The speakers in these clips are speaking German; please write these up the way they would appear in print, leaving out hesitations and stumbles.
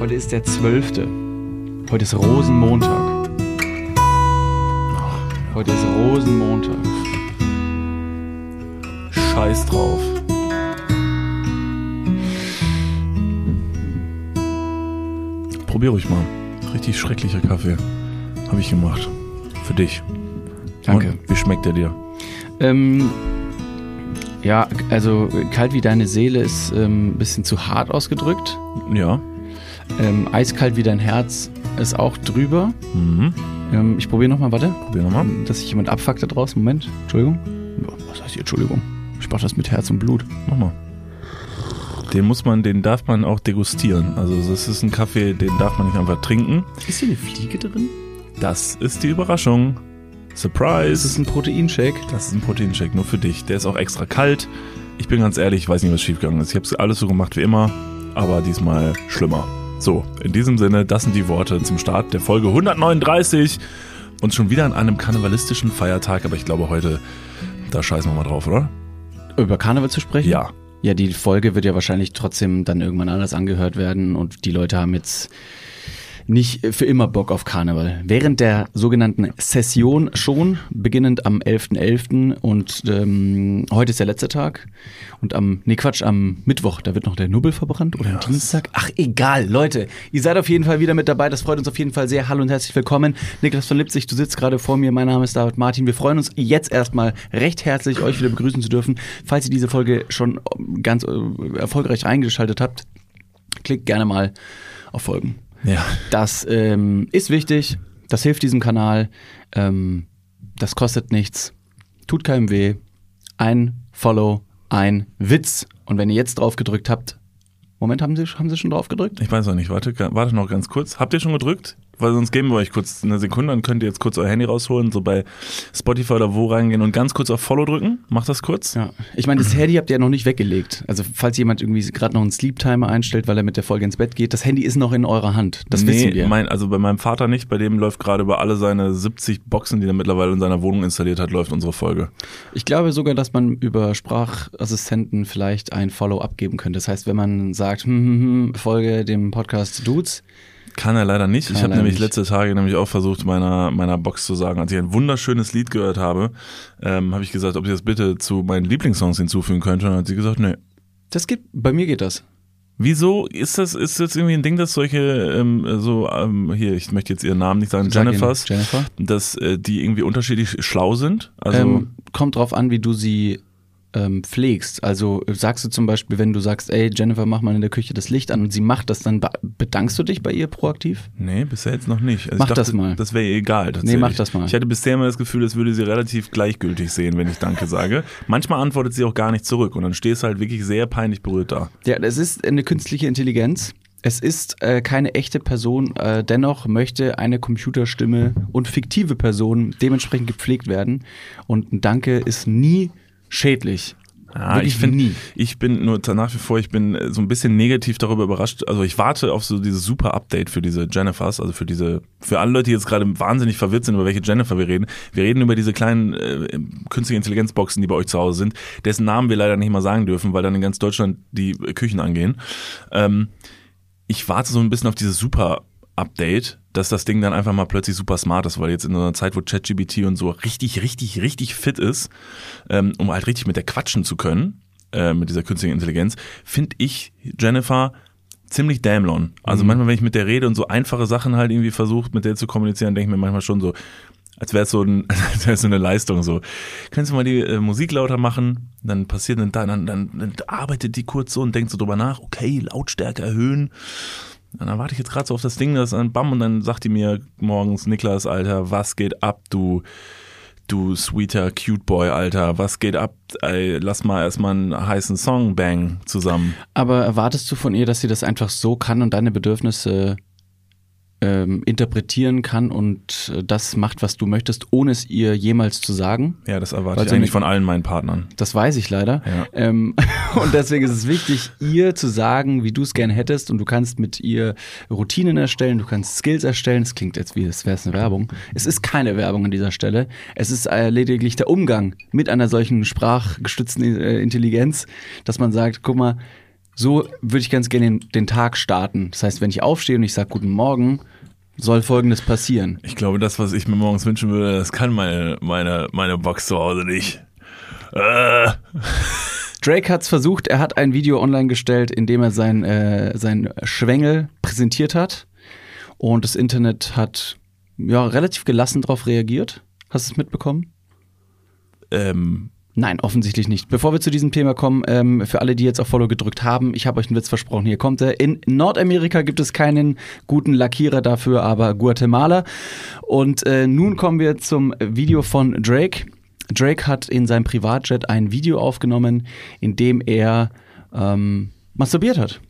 Heute ist der 12. Heute ist Rosenmontag. Heute ist Rosenmontag. Scheiß drauf. Probier ruhig mal. Richtig schrecklicher Kaffee. Habe ich gemacht. Für dich. Danke. Und wie schmeckt der dir? Ja, also kalt wie deine Seele ist ein bisschen zu hart ausgedrückt. Ja. Eiskalt wie dein Herz ist auch drüber. Mhm. Ich probiere nochmal, warte. Probier nochmal. Dass sich jemand abfuckt da draußen. Moment, Entschuldigung. Was heißt hier Entschuldigung? Ich mach das mit Herz und Blut. Mach mal. Den darf man auch degustieren. Also das ist ein Kaffee, den darf man nicht einfach trinken. Ist hier eine Fliege drin? Das ist die Überraschung. Surprise. Das ist ein Proteinshake. Das ist ein Proteinshake, nur für dich. Der ist auch extra kalt. Ich bin ganz ehrlich, ich weiß nicht, was schiefgegangen ist. Ich habe alles so gemacht wie immer, aber diesmal schlimmer. So, in diesem Sinne, das sind die Worte zum Start der Folge 139 und schon wieder an einem karnevalistischen Feiertag, aber ich glaube heute, da scheißen wir mal drauf, oder? Über Karneval zu sprechen? Ja. Ja, die Folge wird ja wahrscheinlich trotzdem dann irgendwann anders angehört werden und die Leute haben jetzt nicht für immer Bock auf Karneval. Während der sogenannten Session schon, beginnend am 11.11. und heute ist der letzte Tag und am Mittwoch, da wird noch der Nubbel verbrannt oder am Dienstag. Ach egal, Leute, ihr seid auf jeden Fall wieder mit dabei, das freut uns auf jeden Fall sehr. Hallo und herzlich willkommen. Niklas von Lipzig, du sitzt gerade vor mir, mein Name ist David Martin. Wir freuen uns jetzt erstmal recht herzlich, euch wieder begrüßen zu dürfen. Falls ihr diese Folge schon ganz erfolgreich eingeschaltet habt, klickt gerne mal auf Folgen. Ja. Das ist wichtig, das hilft diesem Kanal, das kostet nichts, tut keinem weh, ein Follow, ein Witz. Und wenn ihr jetzt drauf gedrückt habt, Moment, haben Sie schon drauf gedrückt? Ich weiß noch nicht, warte noch ganz kurz. Habt ihr schon gedrückt? Weil sonst geben wir euch kurz eine Sekunde, dann könnt ihr jetzt kurz euer Handy rausholen, so bei Spotify oder wo reingehen und ganz kurz auf Follow drücken. Macht das kurz. Ja. Ich meine, das Handy habt ihr ja noch nicht weggelegt. Also falls jemand irgendwie gerade noch einen Sleep-Timer einstellt, weil er mit der Folge ins Bett geht, das Handy ist noch in eurer Hand. Das wissen wir. Also bei meinem Vater nicht, bei dem läuft gerade über alle seine 70 Boxen, die er mittlerweile in seiner Wohnung installiert hat, läuft unsere Folge. Ich glaube sogar, dass man über Sprachassistenten vielleicht ein Follow abgeben könnte. Das heißt, wenn man sagt, folge dem Podcast Dudes. Kann er leider nicht. Ich habe nämlich letzte Tage auch versucht, meiner Box zu sagen, als ich ein wunderschönes Lied gehört habe, habe ich gesagt, ob sie das bitte zu meinen Lieblingssongs hinzufügen könnte. Und dann hat sie gesagt, nee. Bei mir geht das. Wieso ist das irgendwie ein Ding, dass solche hier, ich möchte jetzt ihren Namen nicht sagen, Jennifer, dass die irgendwie unterschiedlich schlau sind? Also kommt drauf an, wie du sie pflegst. Also sagst du zum Beispiel, wenn du sagst, ey Jennifer, mach mal in der Küche das Licht an und sie macht das, dann bedankst du dich bei ihr proaktiv? Nee, bisher jetzt noch nicht. Also mach das mal. Das wäre ihr egal. Nee, mach das mal. Ich hatte bisher immer das Gefühl, es würde sie relativ gleichgültig sehen, wenn ich Danke sage. Manchmal antwortet sie auch gar nicht zurück und dann stehst du halt wirklich sehr peinlich berührt da. Ja, das ist eine künstliche Intelligenz. Es ist keine echte Person, dennoch möchte eine Computerstimme und fiktive Person dementsprechend gepflegt werden und ein Danke ist nie schädlich. Ja, ich bin nur nach wie vor, so ein bisschen negativ darüber überrascht. Also ich warte auf so dieses super Update für diese Jennifers, also für alle Leute, die jetzt gerade wahnsinnig verwirrt sind, über welche Jennifer wir reden. Wir reden über diese kleinen künstliche Intelligenzboxen, die bei euch zu Hause sind, dessen Namen wir leider nicht mal sagen dürfen, weil dann in ganz Deutschland die Küchen angehen. Ich warte so ein bisschen auf dieses super Update, dass das Ding dann einfach mal plötzlich super smart ist, weil jetzt in so einer Zeit, wo ChatGPT und so richtig fit ist, um halt richtig mit der quatschen zu können, mit dieser künstlichen Intelligenz, finde ich Jennifer ziemlich dämlon. Also manchmal, wenn ich mit der rede und so einfache Sachen halt irgendwie versuche, mit der zu kommunizieren, denke ich mir manchmal schon so, als wäre es so eine Leistung so. Kannst du mal die Musik lauter machen? Dann passiert dann arbeitet die kurz so und denkt so drüber nach, okay, Lautstärke erhöhen. Und dann warte ich jetzt gerade so auf das Ding, das dann bam, und dann sagt die mir morgens, Niklas, Alter, was geht ab, du sweeter Cute Boy, Alter, was geht ab, ey, lass mal erstmal einen heißen Song bang zusammen. Aber erwartest du von ihr, dass sie das einfach so kann und deine Bedürfnisse interpretieren kann und das macht, was du möchtest, ohne es ihr jemals zu sagen? Ja, das erwarte ich eigentlich von allen meinen Partnern. Das weiß ich leider. Ja. Und deswegen ist es wichtig, ihr zu sagen, wie du es gerne hättest und du kannst mit ihr Routinen erstellen, du kannst Skills erstellen. Es klingt jetzt wie, als wäre es eine Werbung. Es ist keine Werbung an dieser Stelle. Es ist lediglich der Umgang mit einer solchen sprachgestützten Intelligenz, dass man sagt, guck mal, so würde ich ganz gerne den Tag starten. Das heißt, wenn ich aufstehe und ich sage Guten Morgen, soll Folgendes passieren. Ich glaube, das, was ich mir morgens wünschen würde, das kann meine Box zu Hause nicht. Drake hat's versucht, er hat ein Video online gestellt, in dem er sein Schwengel präsentiert hat. Und das Internet hat relativ gelassen darauf reagiert. Hast du es mitbekommen? Nein, offensichtlich nicht. Bevor wir zu diesem Thema kommen, für alle, die jetzt auf Follow gedrückt haben, ich habe euch einen Witz versprochen, hier kommt er. In Nordamerika gibt es keinen guten Lackierer dafür, aber Guatemala. Und nun kommen wir zum Video von Drake. Drake hat in seinem Privatjet ein Video aufgenommen, in dem er masturbiert hat.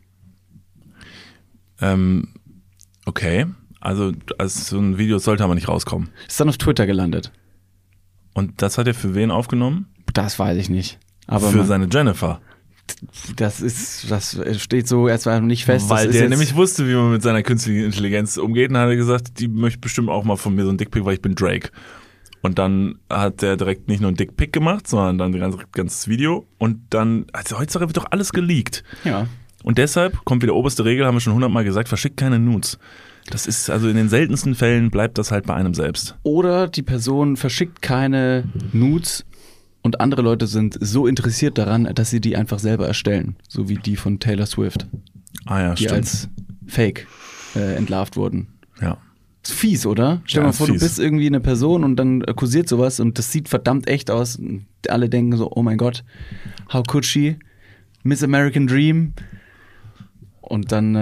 Okay, also so ein Video sollte aber nicht rauskommen. Ist dann auf Twitter gelandet. Und das hat er für wen aufgenommen? Das weiß ich nicht. Aber für seine Jennifer. Das steht so erstmal nicht fest. Weil der nämlich wusste, wie man mit seiner künstlichen Intelligenz umgeht, und hat er gesagt, die möchte bestimmt auch mal von mir so ein Dickpick, weil ich bin Drake. Und dann hat der direkt nicht nur ein Dickpick gemacht, sondern dann ein ganzes Video. Und dann, also heutzutage wird doch alles geleakt. Ja. Und deshalb kommt wieder oberste Regel, haben wir schon 100-mal gesagt, verschickt keine Nudes. Das ist, also in den seltensten Fällen bleibt das halt bei einem selbst. Oder die Person verschickt keine Nudes und andere Leute sind so interessiert daran, dass sie die einfach selber erstellen. So wie die von Taylor Swift. Ah ja, die stimmt. als Fake entlarvt wurden. Ja. Ist fies, oder? Stell dir mal vor, du bist irgendwie eine Person und dann kursiert sowas und das sieht verdammt echt aus. Und alle denken so, oh mein Gott, how could she? Miss American Dream. Und dann,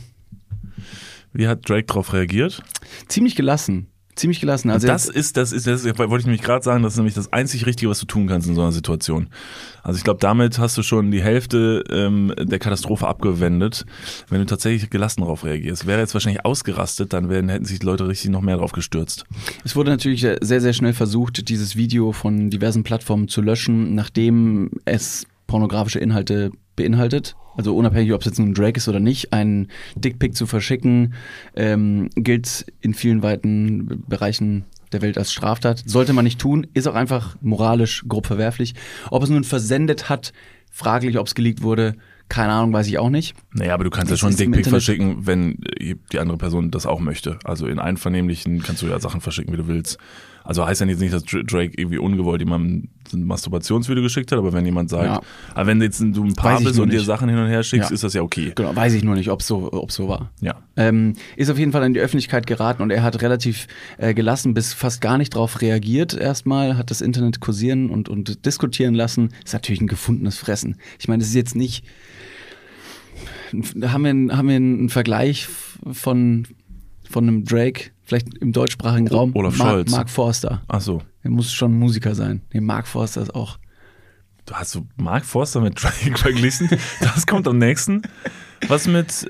Wie hat Drake darauf reagiert? Ziemlich gelassen. Also das wollte ich nämlich gerade sagen, das ist nämlich das einzig Richtige, was du tun kannst in so einer Situation. Also ich glaube, damit hast du schon die Hälfte der Katastrophe abgewendet, wenn du tatsächlich gelassen darauf reagierst. Wäre jetzt wahrscheinlich ausgerastet, dann hätten sich die Leute richtig noch mehr drauf gestürzt. Es wurde natürlich sehr, sehr schnell versucht, dieses Video von diversen Plattformen zu löschen, nachdem es pornografische Inhalte beinhaltet. Also unabhängig, ob es jetzt nun Drake ist oder nicht, einen Dickpick zu verschicken, gilt in vielen weiten Bereichen der Welt als Straftat. Sollte man nicht tun, ist auch einfach moralisch grob verwerflich. Ob es nun versendet hat, fraglich, ob es geleakt wurde, keine Ahnung, weiß ich auch nicht. Naja, aber du kannst ja schon einen Dickpick verschicken, wenn die andere Person das auch möchte. Also in Einvernehmlichen kannst du ja Sachen verschicken, wie du willst. Also heißt ja jetzt nicht, dass Drake irgendwie ungewollt jemandem ein Masturbationsvideo geschickt hat, aber wenn jemand sagt, aber wenn jetzt du ein Paar bist und dir Sachen hin und her schickst, ist das ja okay. Genau, weiß ich nur nicht, ob so war. Ja. Ist auf jeden Fall in die Öffentlichkeit geraten und er hat relativ gelassen bis fast gar nicht drauf reagiert erstmal, hat das Internet kursieren und diskutieren lassen. Ist natürlich ein gefundenes Fressen. Ich meine, das ist jetzt nicht, haben wir einen Vergleich von einem Drake, vielleicht im deutschsprachigen Raum. Olaf Scholz. Mark Forster. Ach so. Er muss schon Musiker sein. Nee, Mark Forster ist auch. Du hast so Mark Forster mit Drake verglichen? Das kommt am nächsten. Was mit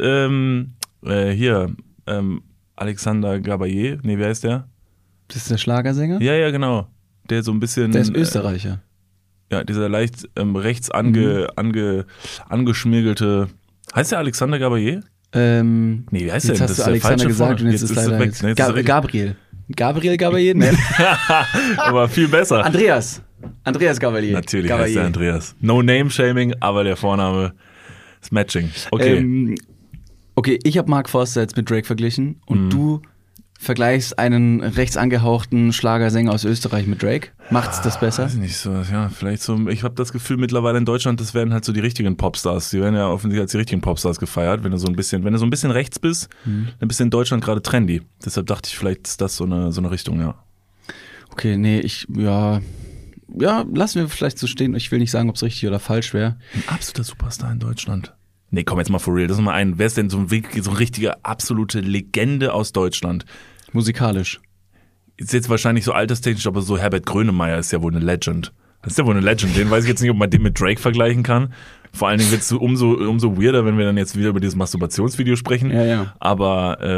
Alexander Gabayé? Nee, wer ist der? Das ist der Schlagersänger? Ja, genau. Der so ein bisschen. Der ist Österreicher. Ja, dieser leicht rechts angeschmirgelte. Heißt der Alexander Gabayé? Nee, wie heißt der denn? Jetzt hast du Alexander gesagt und jetzt ist leider weg. Gabriel. Gabriel Gabayé? Nee. Aber viel besser. Andreas Gabalier. Natürlich heißt der Andreas. No Name Shaming, aber der Vorname ist Matching. Okay. Okay, ich habe Mark Forster jetzt mit Drake verglichen und du vergleichst einen rechts angehauchten Schlagersänger aus Österreich mit Drake. Macht's das besser? Weiß ich nicht so, ja, vielleicht so. Ich habe das Gefühl mittlerweile in Deutschland, das werden halt so die richtigen Popstars. Die werden ja offensichtlich als die richtigen Popstars gefeiert. Wenn du so ein bisschen rechts bist, dann bist du in Deutschland gerade trendy. Deshalb dachte ich, vielleicht ist das so eine Richtung, ja. Okay, nee, lassen wir vielleicht so stehen. Ich will nicht sagen, ob es richtig oder falsch wäre. Ein absoluter Superstar in Deutschland. Nee, komm jetzt mal for real. Das ist mal wer ist denn so eine richtige, absolute Legende aus Deutschland? Musikalisch. Ist jetzt wahrscheinlich so alterstechnisch, aber so Herbert Grönemeyer ist ja wohl eine Legend. Das ist ja wohl eine Legend. Den weiß ich jetzt nicht, ob man den mit Drake vergleichen kann. Vor allen Dingen wird es umso weirder, wenn wir dann jetzt wieder über dieses Masturbationsvideo sprechen. Ja. Aber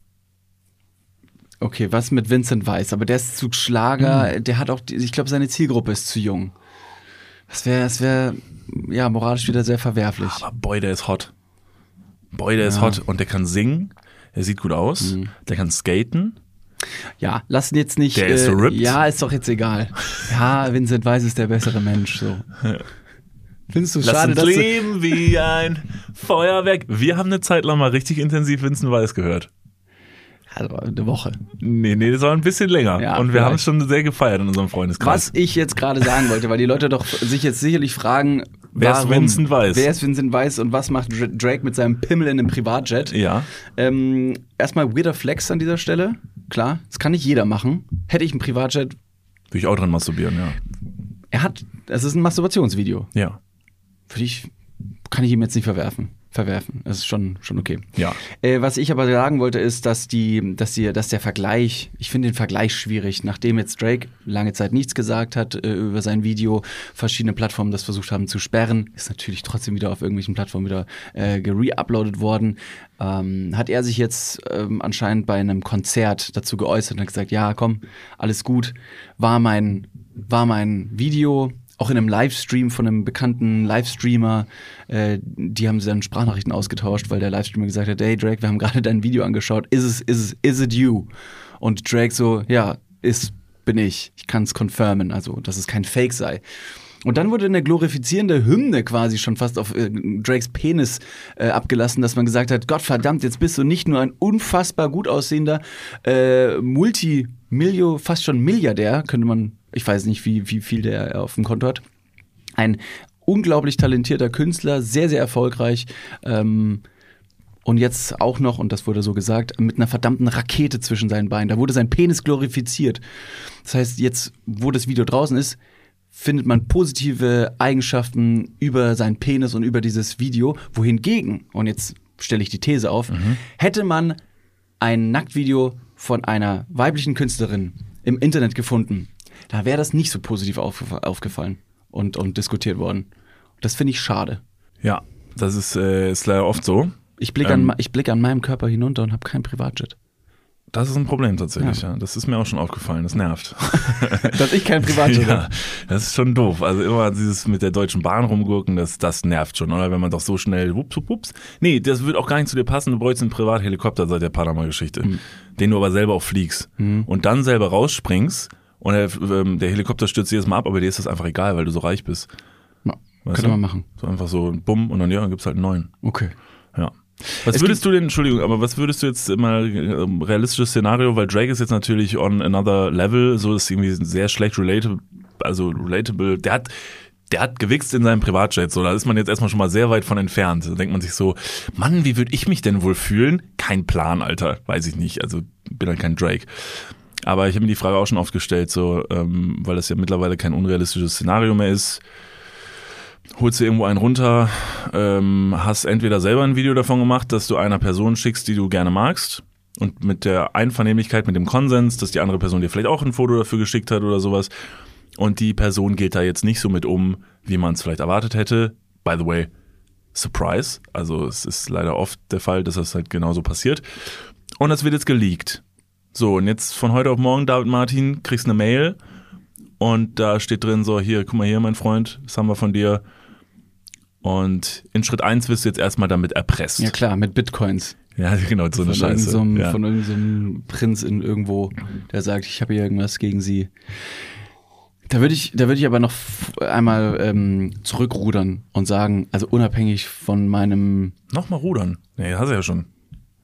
okay, was mit Vincent Weiss? Aber der ist zu Schlager, der hat auch, ich glaube, seine Zielgruppe ist zu jung. Das wäre ja moralisch wieder sehr verwerflich. Aber boy, der ist hot. Ist hot und der kann singen. Er sieht gut aus. Der kann skaten. Ja, lass ihn jetzt nicht. Der ist so ripped. Ja, ist doch jetzt egal. Ja, Vincent Weiss ist der bessere Mensch. So. Findest du Lass schade, uns dass leben wie ein Feuerwerk. Wir haben eine Zeit lang mal richtig intensiv Vincent Weiss gehört. Also eine Woche. Nee, das war ein bisschen länger. Ja, und wir haben es schon sehr gefeiert in unserem Freundeskreis. Was ich jetzt gerade sagen wollte, weil die Leute doch sich jetzt sicherlich fragen, Wer ist Vincent Weiss? Wer ist Vincent Weiss und was macht Drake mit seinem Pimmel in einem Privatjet? Ja. Erstmal weirder Flex an dieser Stelle. Klar, das kann nicht jeder machen. Hätte ich einen Privatjet. Würde ich auch dran masturbieren, ja. Es ist ein Masturbationsvideo. Ja. Kann ich ihm jetzt nicht verwerfen. Das ist schon okay. Ja. Was ich aber sagen wollte, ist, dass der Vergleich, ich finde den Vergleich schwierig, nachdem jetzt Drake lange Zeit nichts gesagt hat über sein Video, verschiedene Plattformen das versucht haben zu sperren, ist natürlich trotzdem wieder auf irgendwelchen Plattformen wieder gereuploadet worden, hat er sich jetzt anscheinend bei einem Konzert dazu geäußert und hat gesagt, ja komm, alles gut, war mein Video, auch in einem Livestream von einem bekannten Livestreamer, die haben dann Sprachnachrichten ausgetauscht, weil der Livestreamer gesagt hat, hey Drake, wir haben gerade dein Video angeschaut, is it you? Und Drake so, ja, bin ich kann es confirmen, also dass es kein Fake sei. Und dann wurde eine glorifizierende Hymne quasi schon fast auf Drakes Penis abgelassen, dass man gesagt hat, Gott verdammt, jetzt bist du nicht nur ein unfassbar gut aussehender fast schon Milliardär, könnte man, ich weiß nicht, wie viel der auf dem Konto hat, ein unglaublich talentierter Künstler, sehr, sehr erfolgreich und jetzt auch noch, und das wurde so gesagt, mit einer verdammten Rakete zwischen seinen Beinen. Da wurde sein Penis glorifiziert. Das heißt, jetzt, wo das Video draußen ist, findet man positive Eigenschaften über seinen Penis und über dieses Video, wohingegen, und jetzt stelle ich die These auf, hätte man ein Nacktvideo von einer weiblichen Künstlerin im Internet gefunden, da wäre das nicht so positiv aufgefallen und diskutiert worden. Das finde ich schade. Ja, das ist leider oft so. Ich blicke an meinem Körper hinunter und habe kein Privatjet. Das ist ein Problem tatsächlich, ja. Das ist mir auch schon aufgefallen, das nervt. Dass ich kein Privatjet habe. Ja, das ist schon doof. Also immer dieses mit der Deutschen Bahn rumgurken, das nervt schon, oder? Wenn man doch so schnell wups. Nee, das wird auch gar nicht zu dir passen. Du bräuchst einen Privathelikopter seit der Panama-Geschichte, den du aber selber auch fliegst. Und dann selber rausspringst und der Helikopter stürzt jedes Mal ab, aber dir ist das einfach egal, weil du so reich bist. Ja, könnte man machen. So einfach so bumm und dann gibt's halt einen neuen. Okay. Ja. Was würdest du jetzt mal realistisches Szenario, weil Drake ist jetzt natürlich on another level, so ist irgendwie sehr schlecht relatable. Der hat gewichst in seinem Privatjet, so, da ist man jetzt erstmal schon mal sehr weit von entfernt. Da denkt man sich so, Mann, wie würde ich mich denn wohl fühlen? Kein Plan, Alter, weiß ich nicht, also bin halt kein Drake. Aber ich habe mir die Frage auch schon oft gestellt, so, weil das ja mittlerweile kein unrealistisches Szenario mehr ist. Holst du irgendwo einen runter, hast entweder selber ein Video davon gemacht, dass du einer Person schickst, die du gerne magst, und mit der Einvernehmlichkeit, mit dem Konsens, dass die andere Person dir vielleicht auch ein Foto dafür geschickt hat oder sowas, und die Person geht da jetzt nicht so mit um, wie man es vielleicht erwartet hätte. By the way, surprise, also es ist leider oft der Fall, dass das halt genauso passiert. Und das wird jetzt geleakt. So, und jetzt von heute auf morgen, David Martin, kriegst eine Mail und da steht drin so, hier, guck mal hier, mein Freund, das haben wir von dir. Und in Schritt 1 wirst du jetzt erstmal damit erpresst. Ja klar, mit Bitcoins. Ja, genau, so eine Scheiße. Von irgendeinem so einem Prinz in irgendwo, der sagt, ich habe hier irgendwas gegen sie. Da würde ich aber noch einmal zurückrudern und sagen, also unabhängig von meinem... Nochmal rudern? Nee, hast du ja schon.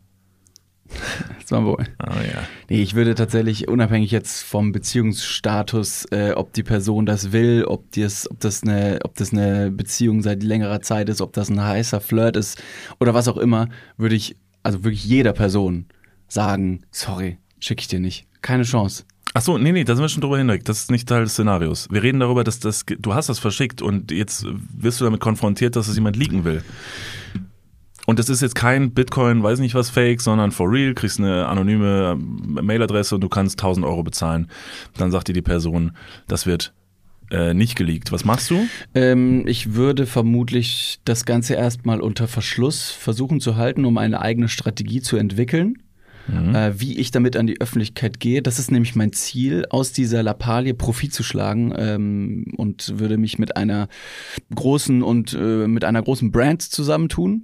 Das war wohl. Ah, ja. Nee, ich würde tatsächlich, unabhängig jetzt vom Beziehungsstatus, ob die Person das will, ob das eine Beziehung seit längerer Zeit ist, ob das ein heißer Flirt ist oder was auch immer, würde ich also wirklich jeder Person sagen, sorry, schicke ich dir nicht. Keine Chance. Ach so, nee, da sind wir schon drüber hinweg. Das ist nicht Teil des Szenarios. Wir reden darüber, dass du hast das verschickt und jetzt wirst du damit konfrontiert, dass es jemand leaken will. Und das ist jetzt kein Bitcoin, weiß nicht was Fake, sondern for real, kriegst eine anonyme Mailadresse und du kannst 1.000 Euro bezahlen. Dann sagt dir die Person, das wird nicht geleakt. Was machst du? Ich würde vermutlich das Ganze erstmal unter Verschluss versuchen zu halten, um eine eigene Strategie zu entwickeln. Wie ich damit an die Öffentlichkeit gehe. Das ist nämlich mein Ziel, aus dieser Lappalie Profit zu schlagen und würde mich mit einer großen Brand zusammentun.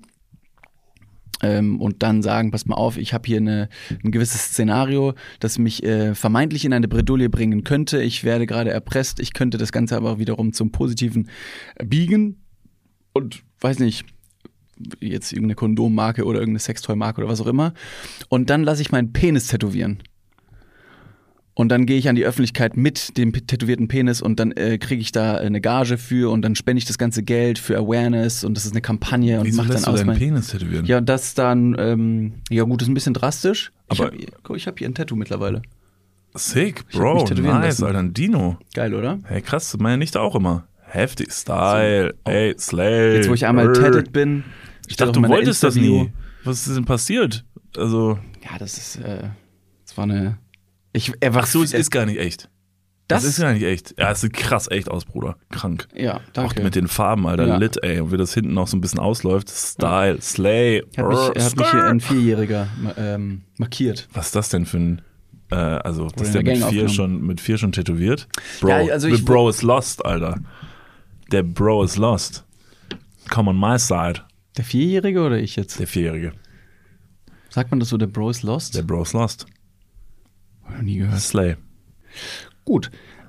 Und dann sagen, pass mal auf, ich habe hier ein gewisses Szenario, das mich vermeintlich in eine Bredouille bringen könnte. Ich werde gerade erpresst, ich könnte das Ganze aber wiederum zum Positiven biegen. und weiß nicht, jetzt irgendeine Kondommarke oder irgendeine Sextoy-Marke oder was auch immer. Und dann lasse ich meinen Penis tätowieren. Und dann gehe ich an die Öffentlichkeit mit dem tätowierten Penis und dann kriege ich da eine Gage für und dann spende ich das ganze Geld für Awareness und das ist eine Kampagne. Und wieso mach lässt dann du aus deinen Penis tätowieren? Ja, das dann, ja gut, das ist ein bisschen drastisch. Aber ich hab hier ein Tattoo mittlerweile. Sick, Ich hab mich Bro, tätowieren nice, lassen. Alter, ein Dino. Geil, oder? Hey, krass, meine Nichte auch immer. Heftig, Style, ey, Slay. Jetzt, wo ich einmal tatted bin. Ich dachte, du wolltest das nie. Was ist denn passiert? Also. Ja, das war eine. Ach so, es ist gar nicht echt. Das ist gar nicht echt. Ja, es sieht krass echt aus, Bruder. Krank. Ja, danke. Auch mit den Farben, Alter. Ja. Lit, ey. Und wie das hinten noch so ein bisschen ausläuft. Style, Slay. Hat mich hier ein Vierjähriger markiert. Was ist das denn für ein. Also, das ist in der der Gang mit 4 schon tätowiert? Bro, Ja, also the Bro is lost, Alter. Der Bro is lost. Come on my side. Der Vierjährige oder ich jetzt? Der 4-Jährige. Sagt man das so, der Bro is lost? Der Bro is lost. Hab ich nie gehört. Slay. Gut.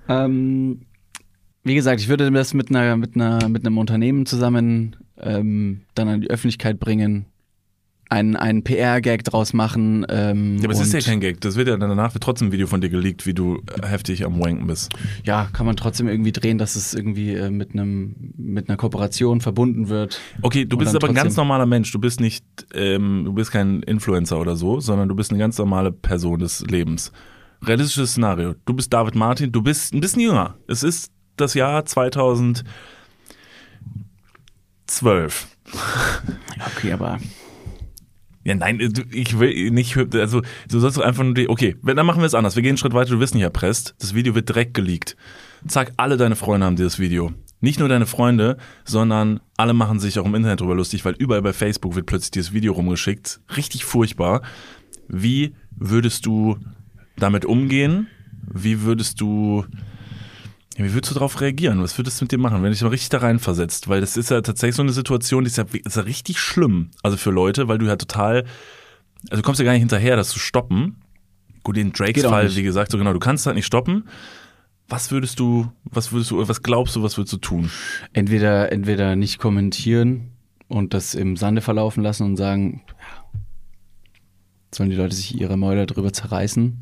Wie gesagt, ich würde das mit einem Unternehmen zusammen dann an die Öffentlichkeit bringen, einen PR-Gag draus machen. Ja, aber es ist ja kein Gag. Das wird ja danach wird trotzdem ein Video von dir geleakt, wie du heftig am Wanken bist. Ja, kann man trotzdem irgendwie drehen, dass es irgendwie mit einer Kooperation verbunden wird. Okay, du bist aber ein ganz normaler Mensch. Du bist nicht, du bist kein Influencer oder so, sondern du bist eine ganz normale Person des Lebens. Realistisches Szenario. Du bist David Martin, du bist ein bisschen jünger. Es ist das Jahr 2012. Okay, aber Ja, nein, ich will nicht, also du sollst doch einfach nur okay, dann machen wir es anders. Wir gehen einen Schritt weiter, du wirst nicht erpresst. Das Video wird direkt geleakt. Zack, alle deine Freunde haben dieses Video. Nicht nur deine Freunde, sondern alle machen sich auch im Internet drüber lustig, weil überall bei Facebook wird plötzlich dieses Video rumgeschickt. Richtig furchtbar. Wie würdest du damit umgehen? Wie würdest du darauf reagieren? Was würdest du mit dir machen, wenn du dich mal richtig da reinversetzt? Weil das ist ja tatsächlich so eine Situation, die ist ja richtig schlimm. Also für Leute, weil du ja total, also du kommst ja gar nicht hinterher, das zu stoppen. Gut, in Drakes Fall, wie gesagt, so genau, du kannst halt nicht stoppen. Was glaubst du, was würdest du tun? Entweder nicht kommentieren und das im Sande verlaufen lassen und sagen, ja, sollen die Leute sich ihre Mäuler drüber zerreißen.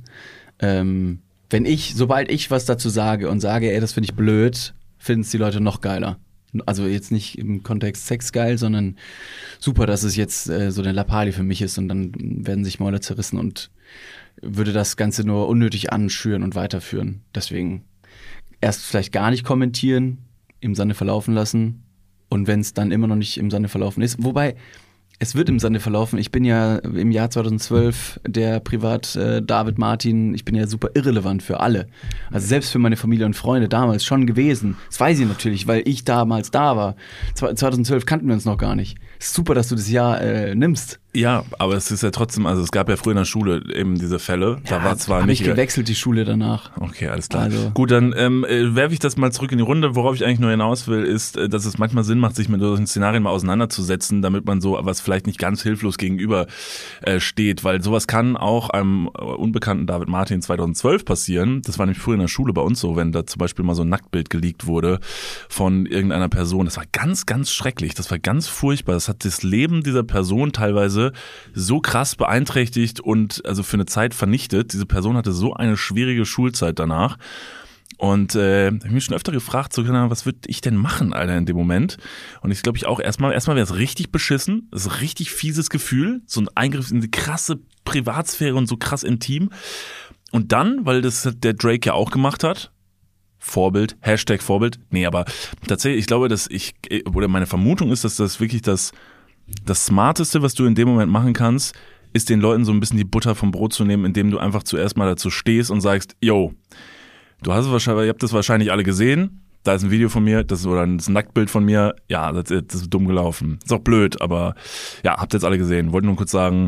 Sobald ich was dazu sage und sage, ey, das finde ich blöd, finden es die Leute noch geiler. Also jetzt nicht im Kontext Sex geil, sondern super, dass es jetzt so eine Lappalie für mich ist und dann werden sich Mäuler zerrissen und würde das Ganze nur unnötig anschüren und weiterführen. Deswegen erst vielleicht gar nicht kommentieren, im Sande verlaufen lassen und wenn es dann immer noch nicht im Sande verlaufen ist, wobei es wird im Sande verlaufen. Ich bin ja im Jahr 2012 der Privat David Martin, ich bin ja super irrelevant für alle. Also selbst für meine Familie und Freunde damals schon gewesen. Das weiß ich natürlich, weil ich damals da war. 2012 kannten wir uns noch gar nicht. Super, dass du das Jahr nimmst. Ja, aber es ist ja trotzdem, also es gab ja früher in der Schule eben diese Fälle. Ja, da war zwar hab nicht ich gewechselt die Schule danach. Okay, alles klar. Also. Gut, dann werfe ich das mal zurück in die Runde. Worauf ich eigentlich nur hinaus will, ist, dass es manchmal Sinn macht, sich mit solchen Szenarien mal auseinanderzusetzen, damit man so was vielleicht nicht ganz hilflos gegenüber steht, weil sowas kann auch einem unbekannten David Martin 2012 passieren. Das war nämlich früher in der Schule bei uns so, wenn da zum Beispiel mal so ein Nacktbild geleakt wurde von irgendeiner Person. Das war ganz, ganz schrecklich. Das war ganz furchtbar. Das hat das Leben dieser Person teilweise so krass beeinträchtigt und also für eine Zeit vernichtet. Diese Person hatte so eine schwierige Schulzeit danach. Und ich habe mich schon öfter gefragt, so, was würde ich denn machen, Alter, in dem Moment? Und ich glaube, ich auch erstmal wäre es richtig beschissen. Das ist ein richtig fieses Gefühl. So ein Eingriff in die krasse Privatsphäre und so krass intim. Und dann, weil das der Drake ja auch gemacht hat, Vorbild, Hashtag Vorbild. Nee, aber tatsächlich, ich glaube, oder meine Vermutung ist, dass das wirklich das Smarteste, was du in dem Moment machen kannst, ist den Leuten so ein bisschen die Butter vom Brot zu nehmen, indem du einfach zuerst mal dazu stehst und sagst, yo, ihr habt das wahrscheinlich alle gesehen, da ist ein Video von mir, oder ein Nacktbild von mir, ja, das ist dumm gelaufen. Ist auch blöd, aber ja, habt ihr jetzt alle gesehen. Wollte nur kurz sagen,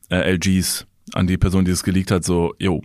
LGs an die Person, die es geleakt hat, so, yo,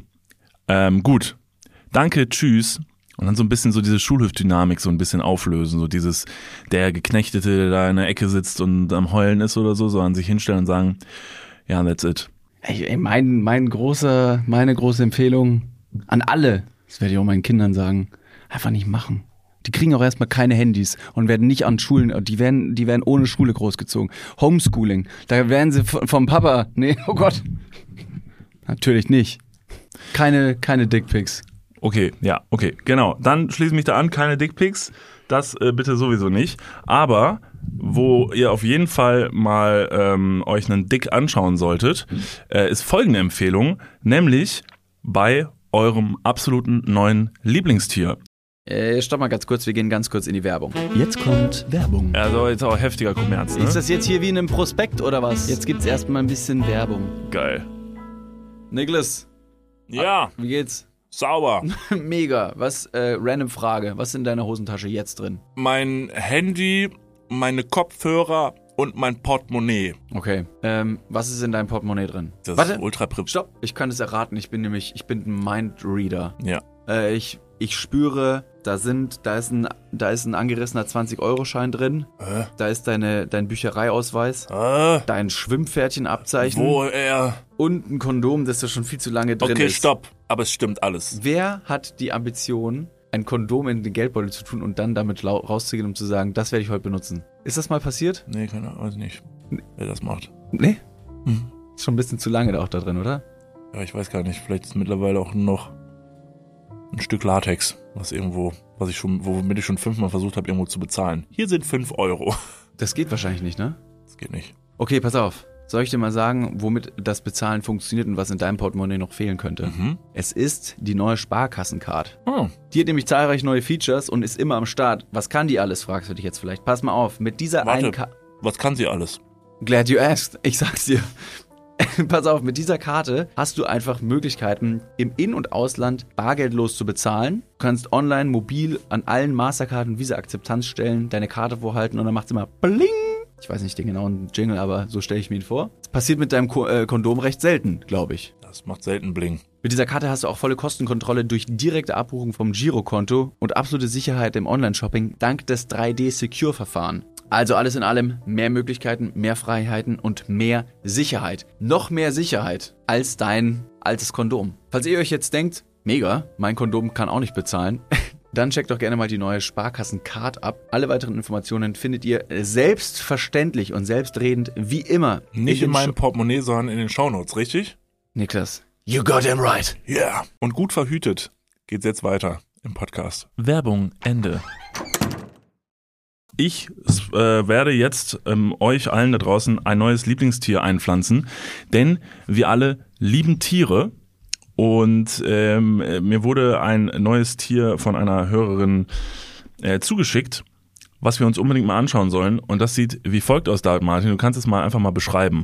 gut, danke, tschüss. Und dann so ein bisschen so diese Schulhöfdynamik so ein bisschen auflösen, so dieses, der Geknechtete, der da in der Ecke sitzt und am Heulen ist oder so an sich hinstellen und sagen, ja, that's it. Ey, meine große Empfehlung an alle, das werde ich auch meinen Kindern sagen, einfach nicht machen. Die kriegen auch erstmal keine Handys und werden nicht an Schulen, die werden ohne Schule großgezogen. Homeschooling, da werden sie vom Papa, nee, oh Gott. Natürlich nicht. Keine Dickpics. Okay, ja, okay, genau. Dann schließe ich mich da an, keine Dickpics, das bitte sowieso nicht. Aber wo ihr auf jeden Fall mal euch einen Dick anschauen solltet, ist folgende Empfehlung, nämlich bei eurem absoluten neuen Lieblingstier. Stopp mal ganz kurz, wir gehen ganz kurz in die Werbung. Jetzt kommt Werbung. Also jetzt auch heftiger Kommerz, ne? Ist das jetzt hier wie in einem Prospekt oder was? Jetzt gibt's erstmal ein bisschen Werbung. Geil. Niklas. Ja. Wie geht's? Sauber. Mega. Random Frage. Was ist in deiner Hosentasche jetzt drin? Mein Handy, meine Kopfhörer und mein Portemonnaie. Okay. Was ist in deinem Portemonnaie drin? Das Warte. ist ultra Stopp. Ich kann es erraten. Ich bin ein Mindreader. Ja. Ich spüre, da ist ein angerissener 20-Euro-Schein drin. Da ist dein Büchereiausweis. Dein Schwimmpferdchenabzeichen. Wo er? Und ein Kondom, das da schon viel zu lange drin ist. Okay, stopp. Aber es stimmt alles. Wer hat die Ambition, ein Kondom in den Geldbeutel zu tun und dann damit rauszugehen, um zu sagen, das werde ich heute benutzen? Ist das mal passiert? Nee, keine Ahnung, weiß nicht, wer das macht. Nee? Ist schon ein bisschen zu lange auch da drin, oder? Ja, ich weiß gar nicht. Vielleicht ist mittlerweile auch nur noch ein Stück Latex, womit ich schon 5-mal versucht habe, irgendwo zu bezahlen. Hier sind 5 Euro. Das geht wahrscheinlich nicht, ne? Das geht nicht. Okay, pass auf. Soll ich dir mal sagen, womit das Bezahlen funktioniert und was in deinem Portemonnaie noch fehlen könnte? Es ist die neue Sparkassencard. Die hat nämlich zahlreiche neue Features und ist immer am Start. Was kann die alles, fragst du dich jetzt vielleicht. Pass mal auf, mit dieser einen Karte... Was kann sie alles? Glad you asked. Ich sag's dir. Pass auf, mit dieser Karte hast du einfach Möglichkeiten, im In- und Ausland bargeldlos zu bezahlen. Du kannst online, mobil an allen Mastercard- und Visa-Akzeptanzstellen deine Karte vorhalten und dann macht's immer Bling. Ich weiß nicht den genauen Jingle, aber so stelle ich mir ihn vor. Das passiert mit deinem Kondom recht selten, glaube ich. Das macht selten Bling. Mit dieser Karte hast du auch volle Kostenkontrolle durch direkte Abbuchung vom Girokonto und absolute Sicherheit im Online-Shopping dank des 3D-Secure-Verfahren. Also alles in allem mehr Möglichkeiten, mehr Freiheiten und mehr Sicherheit. Noch mehr Sicherheit als dein altes Kondom. Falls ihr euch jetzt denkt, mega, mein Kondom kann auch nicht bezahlen, dann checkt doch gerne mal die neue Sparkassen-Card ab. Alle weiteren Informationen findet ihr selbstverständlich und selbstredend wie immer. Nicht in meinem Portemonnaie, sondern in den Shownotes, richtig? Niklas, you got him right. Yeah. Und gut verhütet geht's jetzt weiter im Podcast. Werbung, Ende. Ich werde jetzt euch allen da draußen ein neues Lieblingstier einpflanzen, denn wir alle lieben Tiere und mir wurde ein neues Tier von einer Hörerin zugeschickt, was wir uns unbedingt mal anschauen sollen und das sieht wie folgt aus, David Martin, du kannst es mal einfach mal beschreiben.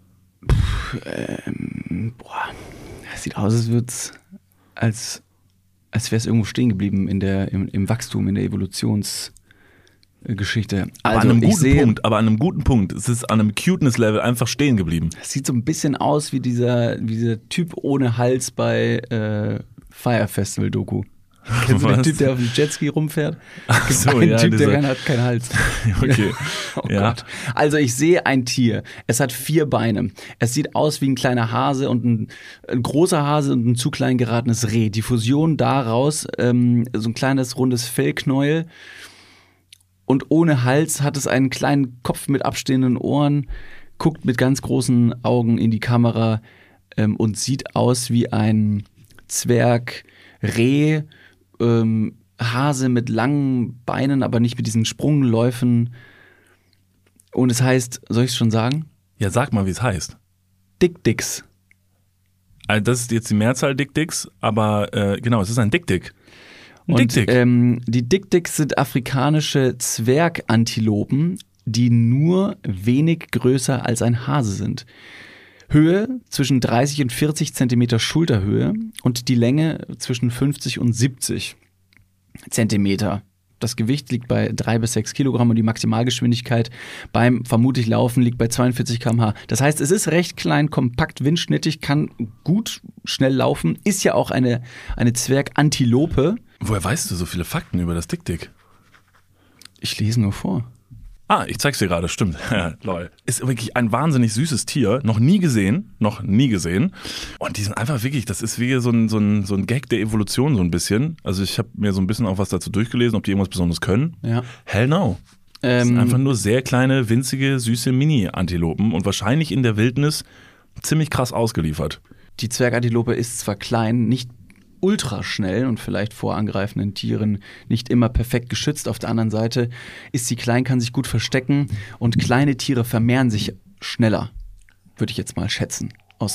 Das sieht aus, als wäre es irgendwo stehen geblieben im Wachstum, in der Evolutionsgeschichte. Aber an einem guten Punkt. Es ist an einem Cuteness-Level einfach stehen geblieben. Es sieht so ein bisschen aus wie dieser Typ ohne Hals bei Fire Festival-Doku. Kennst du den Typ, der auf dem Jetski rumfährt? Ach so, ein Typ, der hat keinen Hals. Okay. Oh Gott. Also ich sehe ein Tier. Es hat 4 Beine. Es sieht aus wie ein kleiner Hase und ein großer Hase und ein zu klein geratenes Reh. Die Fusion daraus, so ein kleines rundes Fellknäuel. Und ohne Hals hat es einen kleinen Kopf mit abstehenden Ohren, guckt mit ganz großen Augen in die Kamera und sieht aus wie ein Zwerg-Reh, Hase mit langen Beinen, aber nicht mit diesen Sprungläufen. Und es heißt, soll ich es schon sagen? Ja, sag mal, wie es heißt. Dick-Dicks. Also das ist jetzt die Mehrzahl Dick-Dicks, aber genau, es ist ein Dick-Dick. Und die Dick-Dicks sind afrikanische Zwergantilopen, die nur wenig größer als ein Hase sind. Höhe zwischen 30 und 40 Zentimeter Schulterhöhe und die Länge zwischen 50 und 70 Zentimeter. Das Gewicht liegt bei 3 bis 6 Kilogramm und die Maximalgeschwindigkeit beim vermutlich Laufen liegt bei 42 km/h. Das heißt, es ist recht klein, kompakt, windschnittig, kann gut schnell laufen, ist ja auch eine Zwergantilope. Woher weißt du so viele Fakten über das Dick-Dick? Ich lese nur vor. Ich zeig's dir gerade, stimmt. Lol. Ist wirklich ein wahnsinnig süßes Tier. Noch nie gesehen. Und die sind einfach wirklich, das ist wie so ein Gag der Evolution so ein bisschen. Also ich habe mir so ein bisschen auch was dazu durchgelesen, ob die irgendwas Besonderes können. Ja. Hell no. Das sind einfach nur sehr kleine, winzige, süße Mini-Antilopen und wahrscheinlich in der Wildnis ziemlich krass ausgeliefert. Die Zwergantilope ist zwar klein, nicht ultra schnell und vielleicht vor angreifenden Tieren nicht immer perfekt geschützt. Auf der anderen Seite ist sie klein, kann sich gut verstecken und kleine Tiere vermehren sich schneller, würde ich jetzt mal schätzen.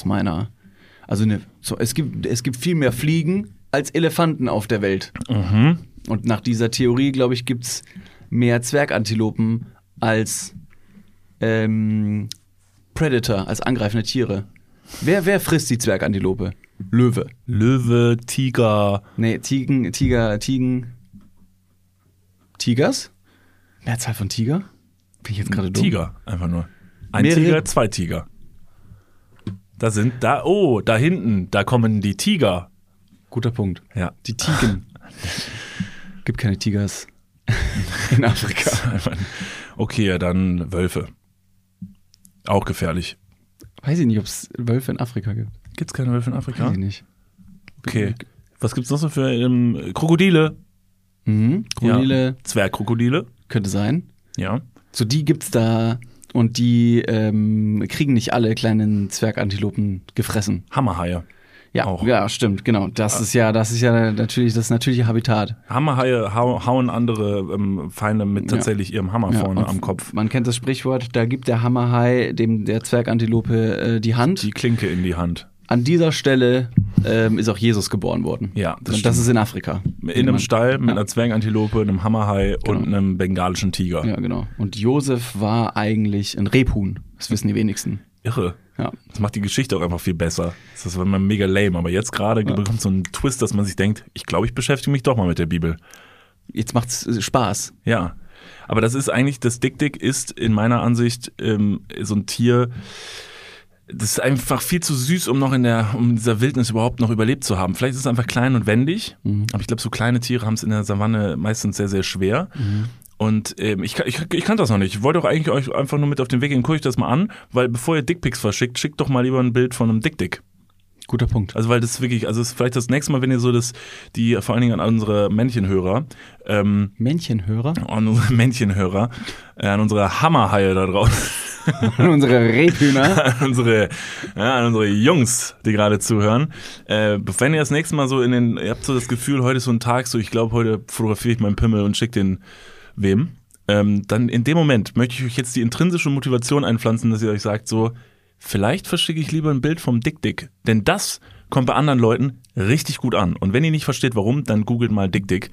Es gibt viel mehr Fliegen als Elefanten auf der Welt. Mhm. Und nach dieser Theorie, glaube ich, gibt es mehr Zwergantilopen als Predator, als angreifende Tiere. Wer frisst die Zwergantilope? Löwe, Tiger. Nee, Tigers? Mehrzahl von Tiger? Bin ich jetzt gerade dumm? Tiger, einfach nur. Ein Tiger, 2 Tiger. Da hinten, da kommen die Tiger. Guter Punkt. Ja. Die Tigen. Gibt keine Tigers in Afrika. Okay, dann Wölfe. Auch gefährlich. Weiß ich nicht, ob es Wölfe in Afrika gibt. Gibt es keine Wölfe in Afrika? Weiß ich nicht. Okay. Was gibt es noch so für Krokodile? Krokodile. Ja. Zwergkrokodile. Könnte sein. Ja. So die gibt's da und die kriegen nicht alle kleinen Zwergantilopen gefressen. Hammerhaie. Ja, auch. Ja, stimmt, genau. Das ist ja natürlich das natürliche Habitat. Hammerhaie hauen andere Feinde mit tatsächlich ihrem Hammer vorne am Kopf. Man kennt das Sprichwort, da gibt der Hammerhai der Zwergantilope die Hand. Die Klinke in die Hand. An dieser Stelle ist auch Jesus geboren worden. Ja, das ist in Afrika. In einem Stall mit einer Zwergantilope, einem Hammerhai und einem bengalischen Tiger. Ja, genau. Und Josef war eigentlich ein Rebhuhn. Das wissen die wenigsten. Irre. Ja. Das macht die Geschichte auch einfach viel besser. Das war immer mega lame, aber jetzt gerade bekommt so einen Twist, dass man sich denkt, ich glaube, ich beschäftige mich doch mal mit der Bibel. Jetzt macht's Spaß. Ja, aber das ist eigentlich, das Dik-Dik ist in meiner Ansicht so ein Tier, das ist einfach viel zu süß, um dieser Wildnis überhaupt noch überlebt zu haben. Vielleicht ist es einfach klein und wendig, aber ich glaube, so kleine Tiere haben es in der Savanne meistens sehr, sehr schwer. Und ich kannte das noch nicht. Ich wollte auch eigentlich euch einfach nur mit auf den Weg gehen. Guckt euch das mal an, weil bevor ihr Dickpics verschickt, schickt doch mal lieber ein Bild von einem Dick-Dick. Guter Punkt. Also weil das wirklich, also ist vielleicht das nächste Mal, wenn ihr so vor allen Dingen an unsere Männchenhörer. Männchenhörer? An unsere Männchenhörer, an unsere Hammerhaie da draußen. An unsere Rebhühner. an unsere Jungs, die gerade zuhören. Wenn ihr das nächste Mal ihr habt so das Gefühl, heute ist so ein Tag, so ich glaube, heute fotografiere ich meinen Pimmel und schicke den wem, dann in dem Moment möchte ich euch jetzt die intrinsische Motivation einpflanzen, dass ihr euch sagt, so, vielleicht verschicke ich lieber ein Bild vom Dick-Dick. Denn das kommt bei anderen Leuten richtig gut an. Und wenn ihr nicht versteht, warum, dann googelt mal Dick-Dick,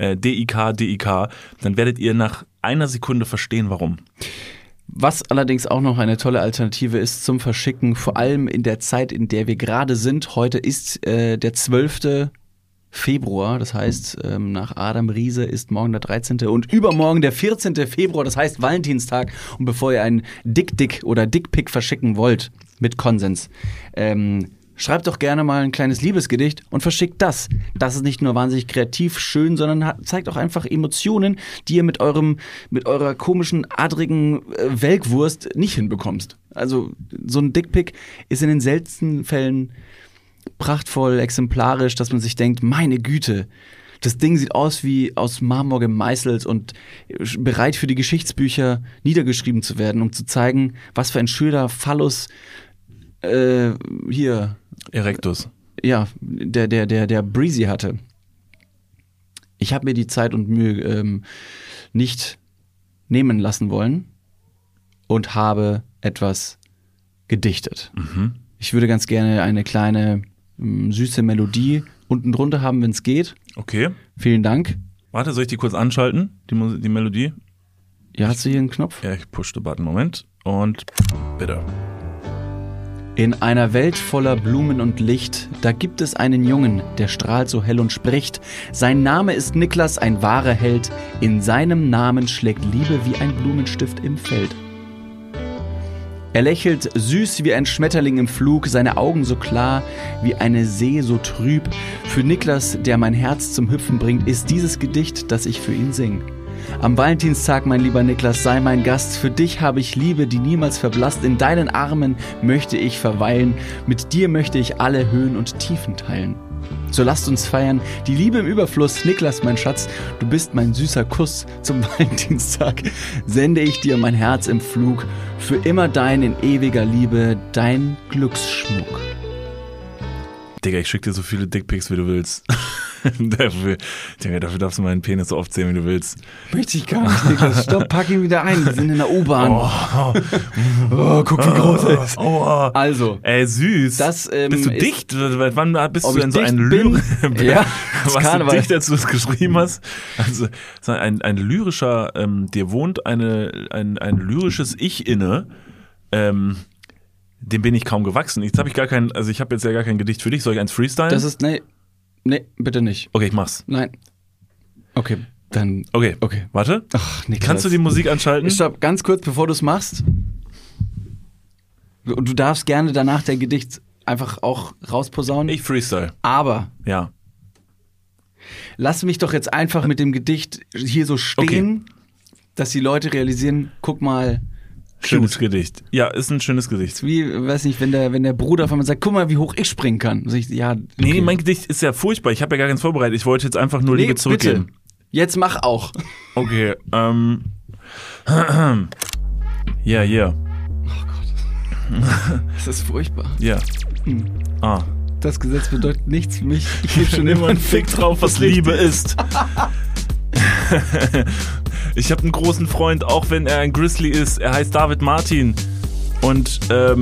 D-I-K, dann werdet ihr nach einer Sekunde verstehen, warum. Was allerdings auch noch eine tolle Alternative ist zum Verschicken, vor allem in der Zeit, in der wir gerade sind. Heute ist der 12. Februar, das heißt, nach Adam Riese ist morgen der 13. und übermorgen der 14. Februar, das heißt Valentinstag. Und bevor ihr einen Dick-Dick oder Dick-Pic verschicken wollt, mit Konsens, schreibt doch gerne mal ein kleines Liebesgedicht und verschickt das. Das ist nicht nur wahnsinnig kreativ, schön, sondern zeigt auch einfach Emotionen, die ihr mit eurer komischen, adrigen Welkwurst nicht hinbekommst. Also so ein Dick-Pic ist in den seltensten Fällen prachtvoll, exemplarisch, dass man sich denkt, meine Güte, das Ding sieht aus wie aus Marmor gemeißelt und bereit für die Geschichtsbücher niedergeschrieben zu werden, um zu zeigen, was für ein schöner Phallus Erectus. Ja, der Breezy hatte. Ich habe mir die Zeit und Mühe nicht nehmen lassen wollen und habe etwas gedichtet. Ich würde ganz gerne eine kleine süße Melodie unten drunter haben, wenn es geht. Okay. Vielen Dank. Warte, soll ich die kurz anschalten, die Melodie? Ja, hast du hier einen Knopf? Ja, ich push den Button, Moment. Und bitte. In einer Welt voller Blumen und Licht, da gibt es einen Jungen, der strahlt so hell und spricht. Sein Name ist Niklas, ein wahrer Held. In seinem Namen schlägt Liebe wie ein Blumenstift im Feld. Er lächelt süß wie ein Schmetterling im Flug, seine Augen so klar wie eine See so trüb. Für Niklas, der mein Herz zum Hüpfen bringt, ist dieses Gedicht, das ich für ihn sing. Am Valentinstag, mein lieber Niklas, sei mein Gast. Für dich habe ich Liebe, die niemals verblasst. In deinen Armen möchte ich verweilen. Mit dir möchte ich alle Höhen und Tiefen teilen. So lasst uns feiern, die Liebe im Überfluss. Niklas, mein Schatz, du bist mein süßer Kuss. Zum Valentinstag sende ich dir mein Herz im Flug. Für immer dein in ewiger Liebe, dein Glücksschmuck. Digga, ich schick dir so viele Dickpics, wie du willst. dafür darfst du meinen Penis so oft sehen, wie du willst. Möchte ich gar nicht, Niklas. Stopp, pack ihn wieder ein. Wir sind in der U-Bahn. Oh, guck, wie groß er ist. Also. Ey, süß. Das, bist du dicht? Wann bist du denn so ein Ja, warst du dicht, als du es geschrieben hast? Also, ein lyrischer, dir wohnt ein lyrisches Ich inne, dem bin ich kaum gewachsen. Jetzt habe ich ich habe jetzt ja gar kein Gedicht für dich. Soll ich eins freestylen? Das ist, nee, bitte nicht. Okay, ich mach's. Nein. Okay, dann. Okay, warte. Ach, Niklas. Kannst du die Musik anschalten? Stopp, ganz kurz, bevor du es machst. Und du darfst gerne danach dein Gedicht einfach auch rausposaunen. Ich freestyle. Aber. Ja. Lass mich doch jetzt einfach mit dem Gedicht hier so stehen, dass die Leute realisieren, guck mal. Schönes Gedicht. Ja, ist ein schönes Gedicht. Wie, weiß nicht, wenn der Bruder von mir sagt, guck mal, wie hoch ich springen kann. Also ja, okay. Nee, mein Gedicht ist ja furchtbar. Ich habe ja gar keins vorbereitet. Ich wollte jetzt einfach nur Liebe zurückgeben. Bitte. Jetzt mach auch. Okay, yeah. Oh Gott. Das ist furchtbar. Ja. Yeah. Das Gesetz bedeutet nichts für mich. Ich gebe schon immer einen Fick drauf, was Liebe ist. Ich habe einen großen Freund, auch wenn er ein Grizzly ist. Er heißt David Martin. Und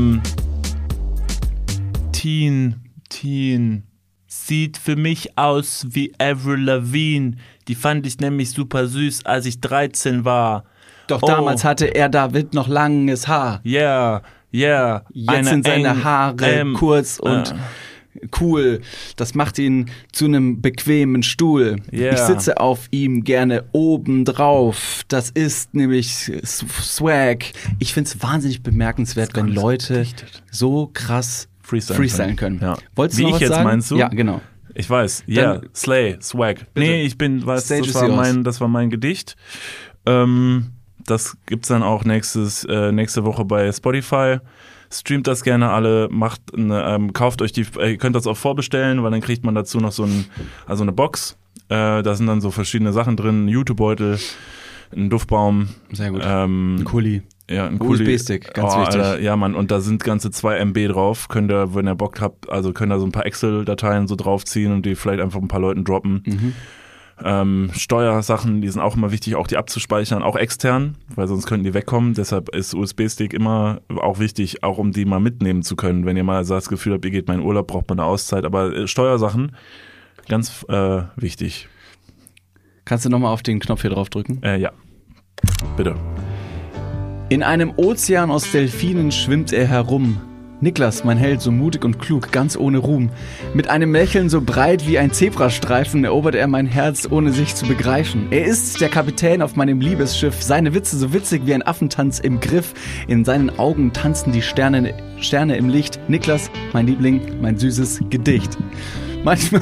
Teen sieht für mich aus wie Avril Lavigne. Die fand ich nämlich super süß, als ich 13 war. Doch damals hatte er David noch langes Haar. Yeah. Jetzt sind seine Haare kurz und cool. Das macht ihn zu einem bequemen Stuhl. Yeah. Ich sitze auf ihm gerne oben drauf. Das ist nämlich Swag. Ich finde es wahnsinnig bemerkenswert, wenn Leute so krass freestylen können. Ja. Wolltest du Wie noch ich was jetzt sagen? meinst du? Ja, genau. Ich weiß. Ja, Slay, Swag. Bitte. Nee, das war mein Gedicht. Das gibt's dann auch nächste Woche bei Spotify. Streamt das gerne alle, kauft euch ihr könnt das auch vorbestellen, weil dann kriegt man dazu noch eine Box. Da sind dann so verschiedene Sachen drin, ein Jutebeutel, ein Duftbaum. Sehr gut. Ein Kuli. Ja, ein Kuli. USB-Stick, ganz wichtig. Alter, ja, Mann, und da sind ganze 2 MB drauf. Könnt ihr, wenn ihr Bock habt, könnt ihr so ein paar Excel-Dateien so draufziehen und die vielleicht einfach ein paar Leuten droppen. Steuersachen, die sind auch immer wichtig, auch die abzuspeichern, auch extern, weil sonst könnten die wegkommen. Deshalb ist USB-Stick immer auch wichtig, auch um die mal mitnehmen zu können. Wenn ihr mal das Gefühl habt, ihr geht mal in Urlaub, braucht man eine Auszeit. Aber Steuersachen, ganz wichtig. Kannst du nochmal auf den Knopf hier drauf drücken? Ja, bitte. In einem Ozean aus Delfinen schwimmt er herum. Niklas, mein Held, so mutig und klug, ganz ohne Ruhm. Mit einem Lächeln so breit wie ein Zebrastreifen erobert er mein Herz, ohne sich zu begreifen. Er ist der Kapitän auf meinem Liebesschiff, seine Witze so witzig wie ein Affentanz im Griff. In seinen Augen tanzen die Sterne im Licht. Niklas, mein Liebling, mein süßes Gedicht. Manchmal...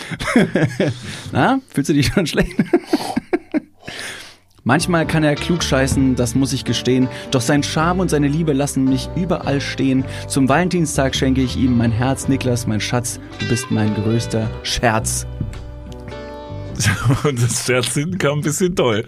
Na, fühlst du dich schon schlecht? Manchmal kann er klug scheißen, das muss ich gestehen, doch sein Charme und seine Liebe lassen mich überall stehen. Zum Valentinstag schenke ich ihm mein Herz, Niklas, mein Schatz, du bist mein größter Scherz. Und das Scherz kam ein bisschen toll.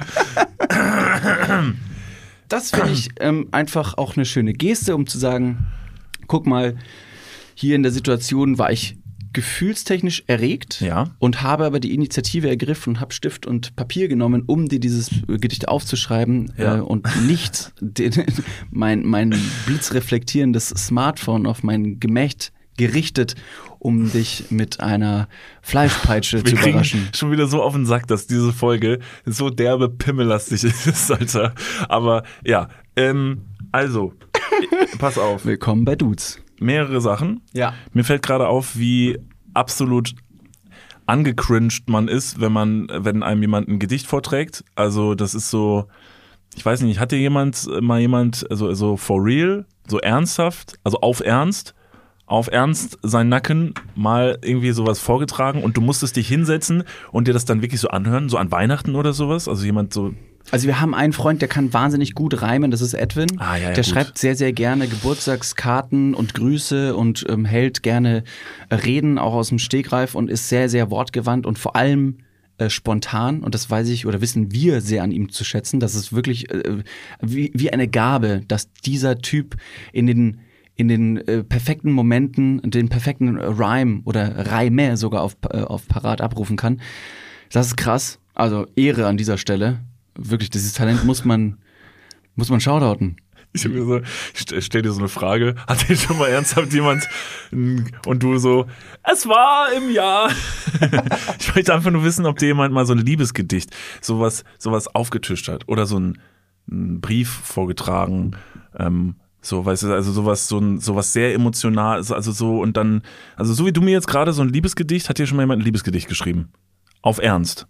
Das finde ich einfach auch eine schöne Geste, um zu sagen, guck mal, hier in der Situation war ich gefühlstechnisch erregt und habe aber die Initiative ergriffen und habe Stift und Papier genommen, um dir dieses Gedicht aufzuschreiben und nicht mein blitzreflektierendes Smartphone auf mein Gemächt gerichtet, um dich mit einer Fleischpeitsche zu überraschen. Schon wieder so auf den Sack, dass diese Folge so derbe pimmellastig ist, Alter. Aber ja, also, pass auf. Willkommen bei Dudes. Mehrere Sachen. Ja. Mir fällt gerade auf, wie absolut angecringed man ist, wenn einem jemand ein Gedicht vorträgt. Also das ist so, ich weiß nicht, hatte mal jemand so for real, so ernsthaft, also auf Ernst seinen Nacken mal irgendwie sowas vorgetragen und du musstest dich hinsetzen und dir das dann wirklich so anhören, so an Weihnachten oder sowas. Also jemand so Also wir haben einen Freund, der kann wahnsinnig gut reimen, das ist Edwin. Der gut. schreibt sehr, sehr gerne Geburtstagskarten und Grüße und hält gerne Reden auch aus dem Stegreif und ist sehr, sehr wortgewandt und vor allem spontan. Und das weiß ich oder wissen wir sehr an ihm zu schätzen. Das ist wirklich wie eine Gabe, dass dieser Typ in den perfekten Momenten, den perfekten Rhyme oder Reime sogar auf Parat abrufen kann. Das ist krass. Also Ehre an dieser Stelle. Wirklich, dieses Talent muss man shoutouten. Ich stell dir so eine Frage, hat dir schon mal ernsthaft jemand und du so, es war im Jahr. Ich möchte einfach nur wissen, ob dir jemand mal so ein Liebesgedicht, sowas aufgetischt hat oder so einen Brief vorgetragen, so, weißt du, also sowas sehr emotional, also so und dann, also so wie du mir jetzt gerade so ein Liebesgedicht, hat dir schon mal jemand ein Liebesgedicht geschrieben? Auf Ernst.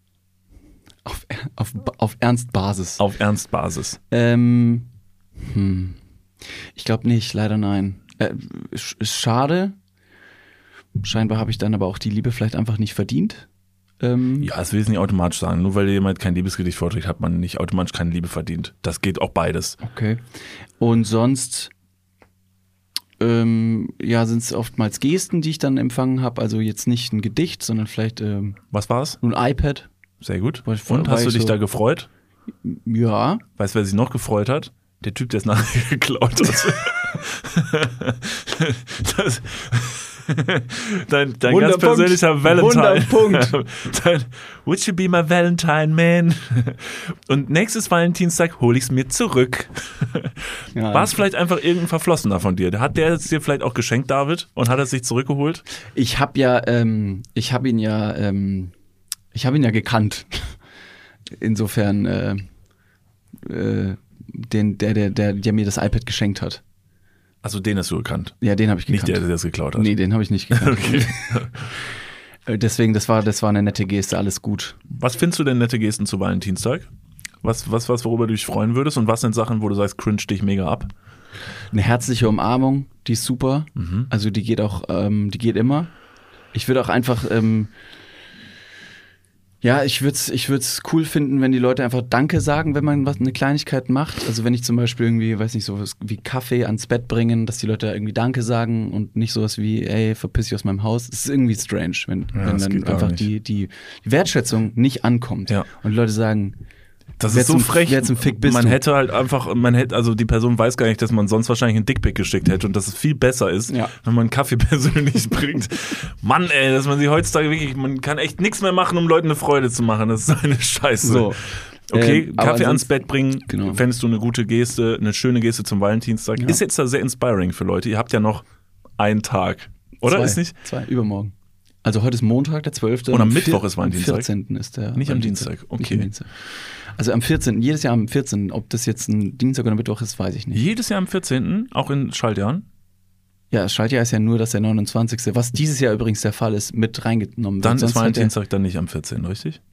Auf Ernstbasis. Auf Ernstbasis. Ich glaube nicht, leider nein. Ist schade. Scheinbar habe ich dann aber auch die Liebe vielleicht einfach nicht verdient. Ja, das will ich nicht automatisch sagen. Nur weil jemand kein Liebesgedicht vorträgt, hat man nicht automatisch keine Liebe verdient. Das geht auch beides. Okay. Und sonst sind es oftmals Gesten, die ich dann empfangen habe. Also jetzt nicht ein Gedicht, sondern vielleicht was war's? Ein iPad. Sehr gut. Und hast du dich da gefreut? Ja. Weißt du, wer sich noch gefreut hat? Der Typ, der es nachher geklaut hat. Dein ganz persönlicher Valentine. Wunderpunkt. Would you be my Valentine, man? Und nächstes Valentinstag hole ich es mir zurück. Ja. War es vielleicht einfach irgendein Verflossener von dir? Hat der es dir vielleicht auch geschenkt, David? Und hat er es sich zurückgeholt? Ich habe ihn ja gekannt. Insofern der mir das iPad geschenkt hat. Also den hast du gekannt? Ja, den habe ich gekannt. Nicht der es geklaut hat? Nee, den habe ich nicht gekannt. Okay. Deswegen, das war eine nette Geste, alles gut. Was findest du denn nette Gesten zu Valentinstag? Was, worüber du dich freuen würdest? Und was sind Sachen, wo du sagst, cringe dich mega ab? Eine herzliche Umarmung, die ist super. Mhm. Also die geht auch, die geht immer. Ich würde auch einfach, ich würde es cool finden, wenn die Leute einfach Danke sagen, wenn man eine Kleinigkeit macht. Also wenn ich zum Beispiel irgendwie, weiß nicht, sowas wie Kaffee ans Bett bringen, dass die Leute irgendwie Danke sagen und nicht sowas wie, ey, verpiss dich aus meinem Haus. Das ist irgendwie strange, wenn dann einfach die Wertschätzung nicht ankommt. Ja. Und die Leute sagen, das ist so frech. Wer zum Fick bist man du? hätte halt einfach, also die Person weiß gar nicht, dass man sonst wahrscheinlich einen Dickpick geschickt hätte und dass es viel besser ist, wenn man einen Kaffee persönlich bringt. Mann, ey, dass man sie heutzutage wirklich, man kann echt nichts mehr machen, um Leuten eine Freude zu machen. Das ist eine Scheiße. So. Okay, Kaffee ans Bett bringen, genau. Fändest du eine gute Geste, eine schöne Geste zum Valentinstag. Ja. Ist jetzt da sehr inspiring für Leute. Ihr habt ja noch einen Tag, oder? Ist nicht? 2, übermorgen. Also heute ist Montag, der 12. Und am Mittwoch ist Valentinstag? Am 14. ist der. Nicht am Dienstag, okay. Nicht am Dienstag. Also am 14., jedes Jahr am 14. Ob das jetzt ein Dienstag oder Mittwoch ist, weiß ich nicht. Jedes Jahr am 14., auch in Schaltjahren? Ja, das Schaltjahr ist ja nur, dass der 29., was dieses Jahr übrigens der Fall ist, mit reingenommen wird. Dann ist Valentinstag dann nicht am 14., richtig?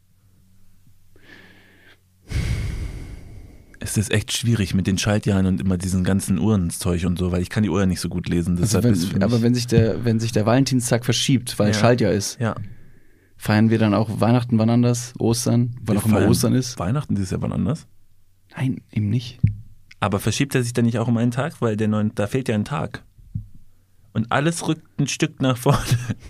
Es ist echt schwierig mit den Schaltjahren und immer diesen ganzen Uhrenzeug und so, weil ich kann die Uhr nicht so gut lesen. Also wenn sich der Valentinstag verschiebt, weil Schaltjahr ist, feiern wir dann auch Weihnachten wann anders, Ostern, wann auch immer Ostern ist. Weihnachten dieses Jahr wann anders? Nein, eben nicht. Aber verschiebt er sich dann nicht auch um einen Tag? Weil da fehlt ja ein Tag. Und alles rückt ein Stück nach vorne.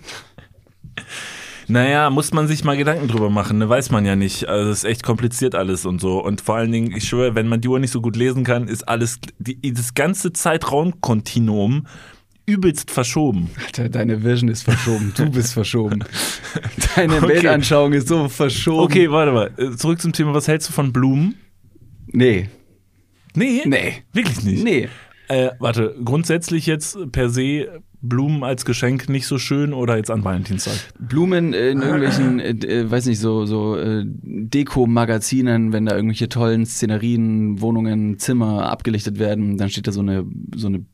Naja, muss man sich mal Gedanken drüber machen, ne? Weiß man ja nicht. Also es ist echt kompliziert alles und so. Und vor allen Dingen, ich schwöre, wenn man die Uhr nicht so gut lesen kann, ist alles, das ganze Zeitraumkontinuum übelst verschoben. Alter, deine Vision ist verschoben. Du bist verschoben. Deine Weltanschauung ist so verschoben. Okay, warte mal. Zurück zum Thema, was hältst du von Blumen? Nee. Nee? Nee. Wirklich nicht? Nee. Warte, grundsätzlich jetzt per se Blumen als Geschenk nicht so schön oder jetzt an Valentinstag? Blumen in irgendwelchen, weiß nicht, so Deko-Magazinen, wenn da irgendwelche tollen Szenerien, Wohnungen, Zimmer abgelichtet werden, dann steht da so eine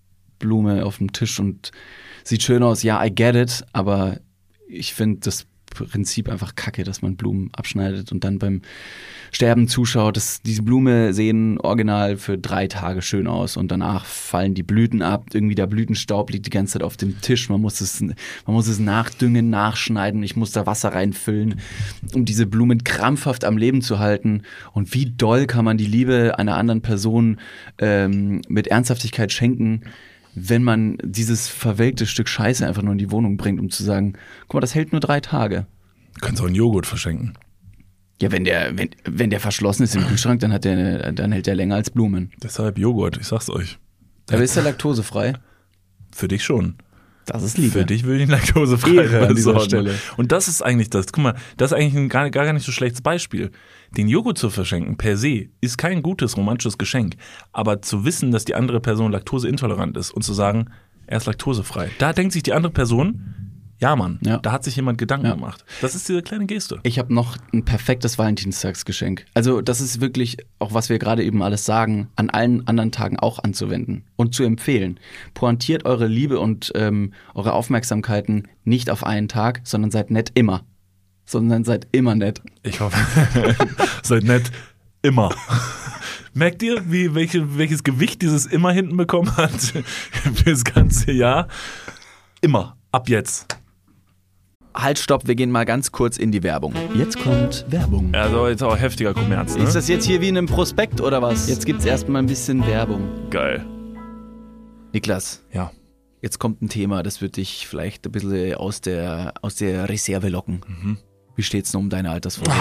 Blume auf dem Tisch und sieht schön aus. Ja, I get it, aber ich finde, das Prinzip einfach kacke, dass man Blumen abschneidet und dann beim Sterben zuschaut. Diese Blume sehen original für 3 Tage schön aus und danach fallen die Blüten ab. Irgendwie der Blütenstaub liegt die ganze Zeit auf dem Tisch. Man muss es nachdüngen, nachschneiden. Ich muss da Wasser reinfüllen, um diese Blumen krampfhaft am Leben zu halten. Und wie doll kann man die Liebe einer anderen Person mit Ernsthaftigkeit schenken, wenn man dieses verwelkte Stück Scheiße einfach nur in die Wohnung bringt, um zu sagen, guck mal, das hält nur 3 Tage. Du kannst auch einen Joghurt verschenken. Ja, wenn der verschlossen ist im Kühlschrank, dann hält der länger als Blumen. Deshalb Joghurt, ich sag's euch. Aber ist der laktosefrei? Für dich schon. Das ist Liebe. Für dich will ich ihn laktosefrei an dieser Stelle. Und das ist eigentlich das. Guck mal, das ist eigentlich ein gar nicht so schlechtes Beispiel. Den Joghurt zu verschenken per se ist kein gutes romantisches Geschenk. Aber zu wissen, dass die andere Person laktoseintolerant ist und zu sagen, er ist laktosefrei. Da denkt sich die andere Person, ja Mann, da hat sich jemand Gedanken gemacht. Das ist diese kleine Geste. Ich habe noch ein perfektes Valentinstagsgeschenk. Also das ist wirklich, auch was wir gerade eben alles sagen, an allen anderen Tagen auch anzuwenden und zu empfehlen. Pointiert eure Liebe und eure Aufmerksamkeiten nicht auf einen Tag, sondern seid nett immer. Sondern seid immer nett. Ich hoffe, seid nett immer. Merkt ihr, welches Gewicht dieses immer hinten bekommen hat für das ganze Jahr? Immer. Ab jetzt. Halt, stopp, wir gehen mal ganz kurz in die Werbung. Jetzt kommt Werbung. Also jetzt auch heftiger Kommerz, ne? Ist das jetzt hier wie in einem Prospekt oder was? Jetzt gibt's erstmal ein bisschen Werbung. Geil. Niklas. Ja. Jetzt kommt ein Thema, das wird dich vielleicht ein bisschen aus der Reserve locken. Mhm. Wie steht's denn um deine Altersvorsorge?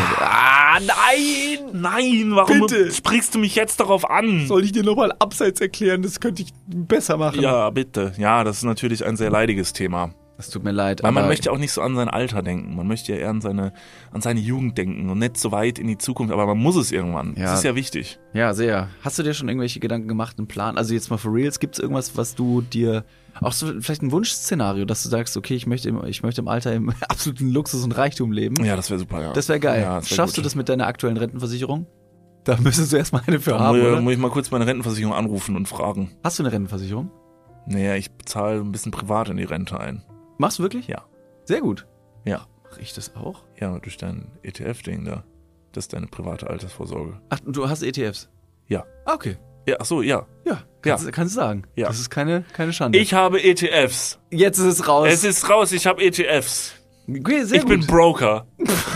Nein! Nein, warum bitte? Sprichst du mich jetzt darauf an? Soll ich dir nochmal abseits erklären? Das könnte ich besser machen. Ja, bitte. Ja, das ist natürlich ein sehr leidiges Thema. Das tut mir leid. Weil man möchte auch nicht so an sein Alter denken. Man möchte ja eher an seine Jugend denken und nicht so weit in die Zukunft. Aber man muss es irgendwann. Ja. Das ist ja wichtig. Ja, sehr. Hast du dir schon irgendwelche Gedanken gemacht, einen Plan? Also jetzt mal for reals, gibt's irgendwas, was du dir, auch so vielleicht ein Wunschszenario, dass du sagst, okay, ich möchte im Alter im absoluten Luxus und Reichtum leben? Ja, das wäre super, ja. Das wäre geil. Ja, Schaffst du das mit deiner aktuellen Rentenversicherung? Da müsstest du erstmal eine für haben, oder? Muss ich mal kurz meine Rentenversicherung anrufen und fragen. Hast du eine Rentenversicherung? Naja, ich bezahle ein bisschen privat in die Rente ein. Machst du wirklich? Ja. Sehr gut. Ja. Mache ich das auch? Ja, durch dein ETF-Ding da. Das ist deine private Altersvorsorge. Ach, du hast ETFs? Ja. Ah, okay. Ja, ach so, ja. Ja, kannst du sagen. Ja. Das ist keine Schande. Ich habe ETFs. Jetzt ist es raus. Es ist raus, ich habe ETFs. Okay, sehr gut. Ich bin Broker.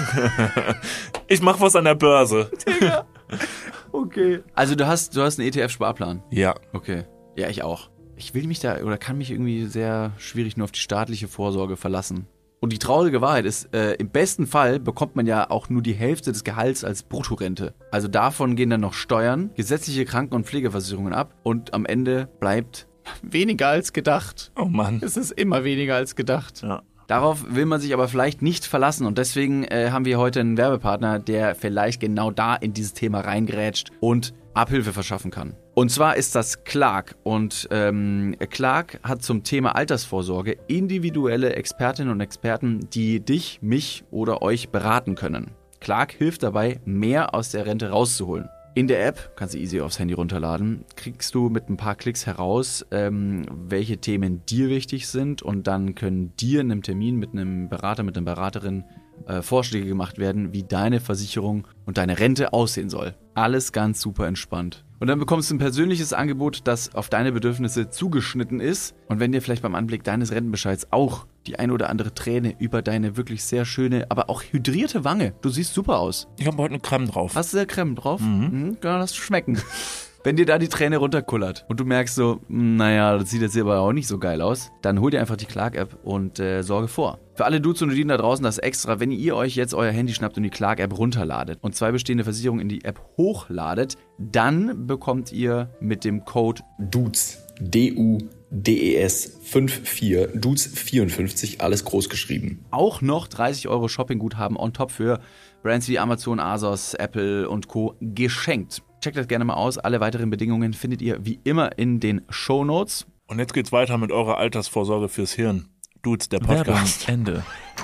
Ich mache was an der Börse. Digga. Okay. Also du hast einen ETF-Sparplan? Ja. Okay. Ja, ich auch. Ich will mich kann mich irgendwie sehr schwierig nur auf die staatliche Vorsorge verlassen. Und die traurige Wahrheit ist, im besten Fall bekommt man ja auch nur die Hälfte des Gehalts als Bruttorente. Also davon gehen dann noch Steuern, gesetzliche Kranken- und Pflegeversicherungen ab und am Ende bleibt weniger als gedacht. Oh Mann. Es ist immer weniger als gedacht. Ja. Darauf will man sich aber vielleicht nicht verlassen und deswegen haben wir heute einen Werbepartner, der vielleicht genau da in dieses Thema reingrätscht und Abhilfe verschaffen kann. Und zwar ist das Clark und Clark hat zum Thema Altersvorsorge individuelle Expertinnen und Experten, die dich, mich oder euch beraten können. Clark hilft dabei, mehr aus der Rente rauszuholen. In der App, kannst du easy aufs Handy runterladen, kriegst du mit ein paar Klicks heraus, welche Themen dir wichtig sind und dann können dir in einem Termin mit einem Berater, mit einer Beraterin Vorschläge gemacht werden, wie deine Versicherung und deine Rente aussehen soll. Alles ganz super entspannt. Und dann bekommst du ein persönliches Angebot, das auf deine Bedürfnisse zugeschnitten ist. Und wenn dir vielleicht beim Anblick deines Rentenbescheids auch die ein oder andere Träne über deine wirklich sehr schöne, aber auch hydrierte Wange, du siehst super aus. Ich habe heute eine Creme drauf. Hast du da Creme drauf? Mhm. Kann das schmecken. Wenn dir da die Träne runterkullert und du merkst so, naja, das sieht jetzt aber auch nicht so geil aus, dann hol dir einfach die Clark-App und sorge vor. Für alle Dudes und Dudinen da draußen das extra, wenn ihr euch jetzt euer Handy schnappt und die Clark-App runterladet und 2 bestehende Versicherungen in die App hochladet, dann bekommt ihr mit dem Code DUDES, D-U-D-E-S 54, DUDES 54, alles groß geschrieben. auch noch 30 € Shoppingguthaben on top für Brands wie Amazon, ASOS, Apple und Co. geschenkt. Checkt das gerne mal aus. Alle weiteren Bedingungen findet ihr wie immer in den Shownotes. Und jetzt geht's weiter mit eurer Altersvorsorge fürs Hirn. Dudes, der Podcast. Ende.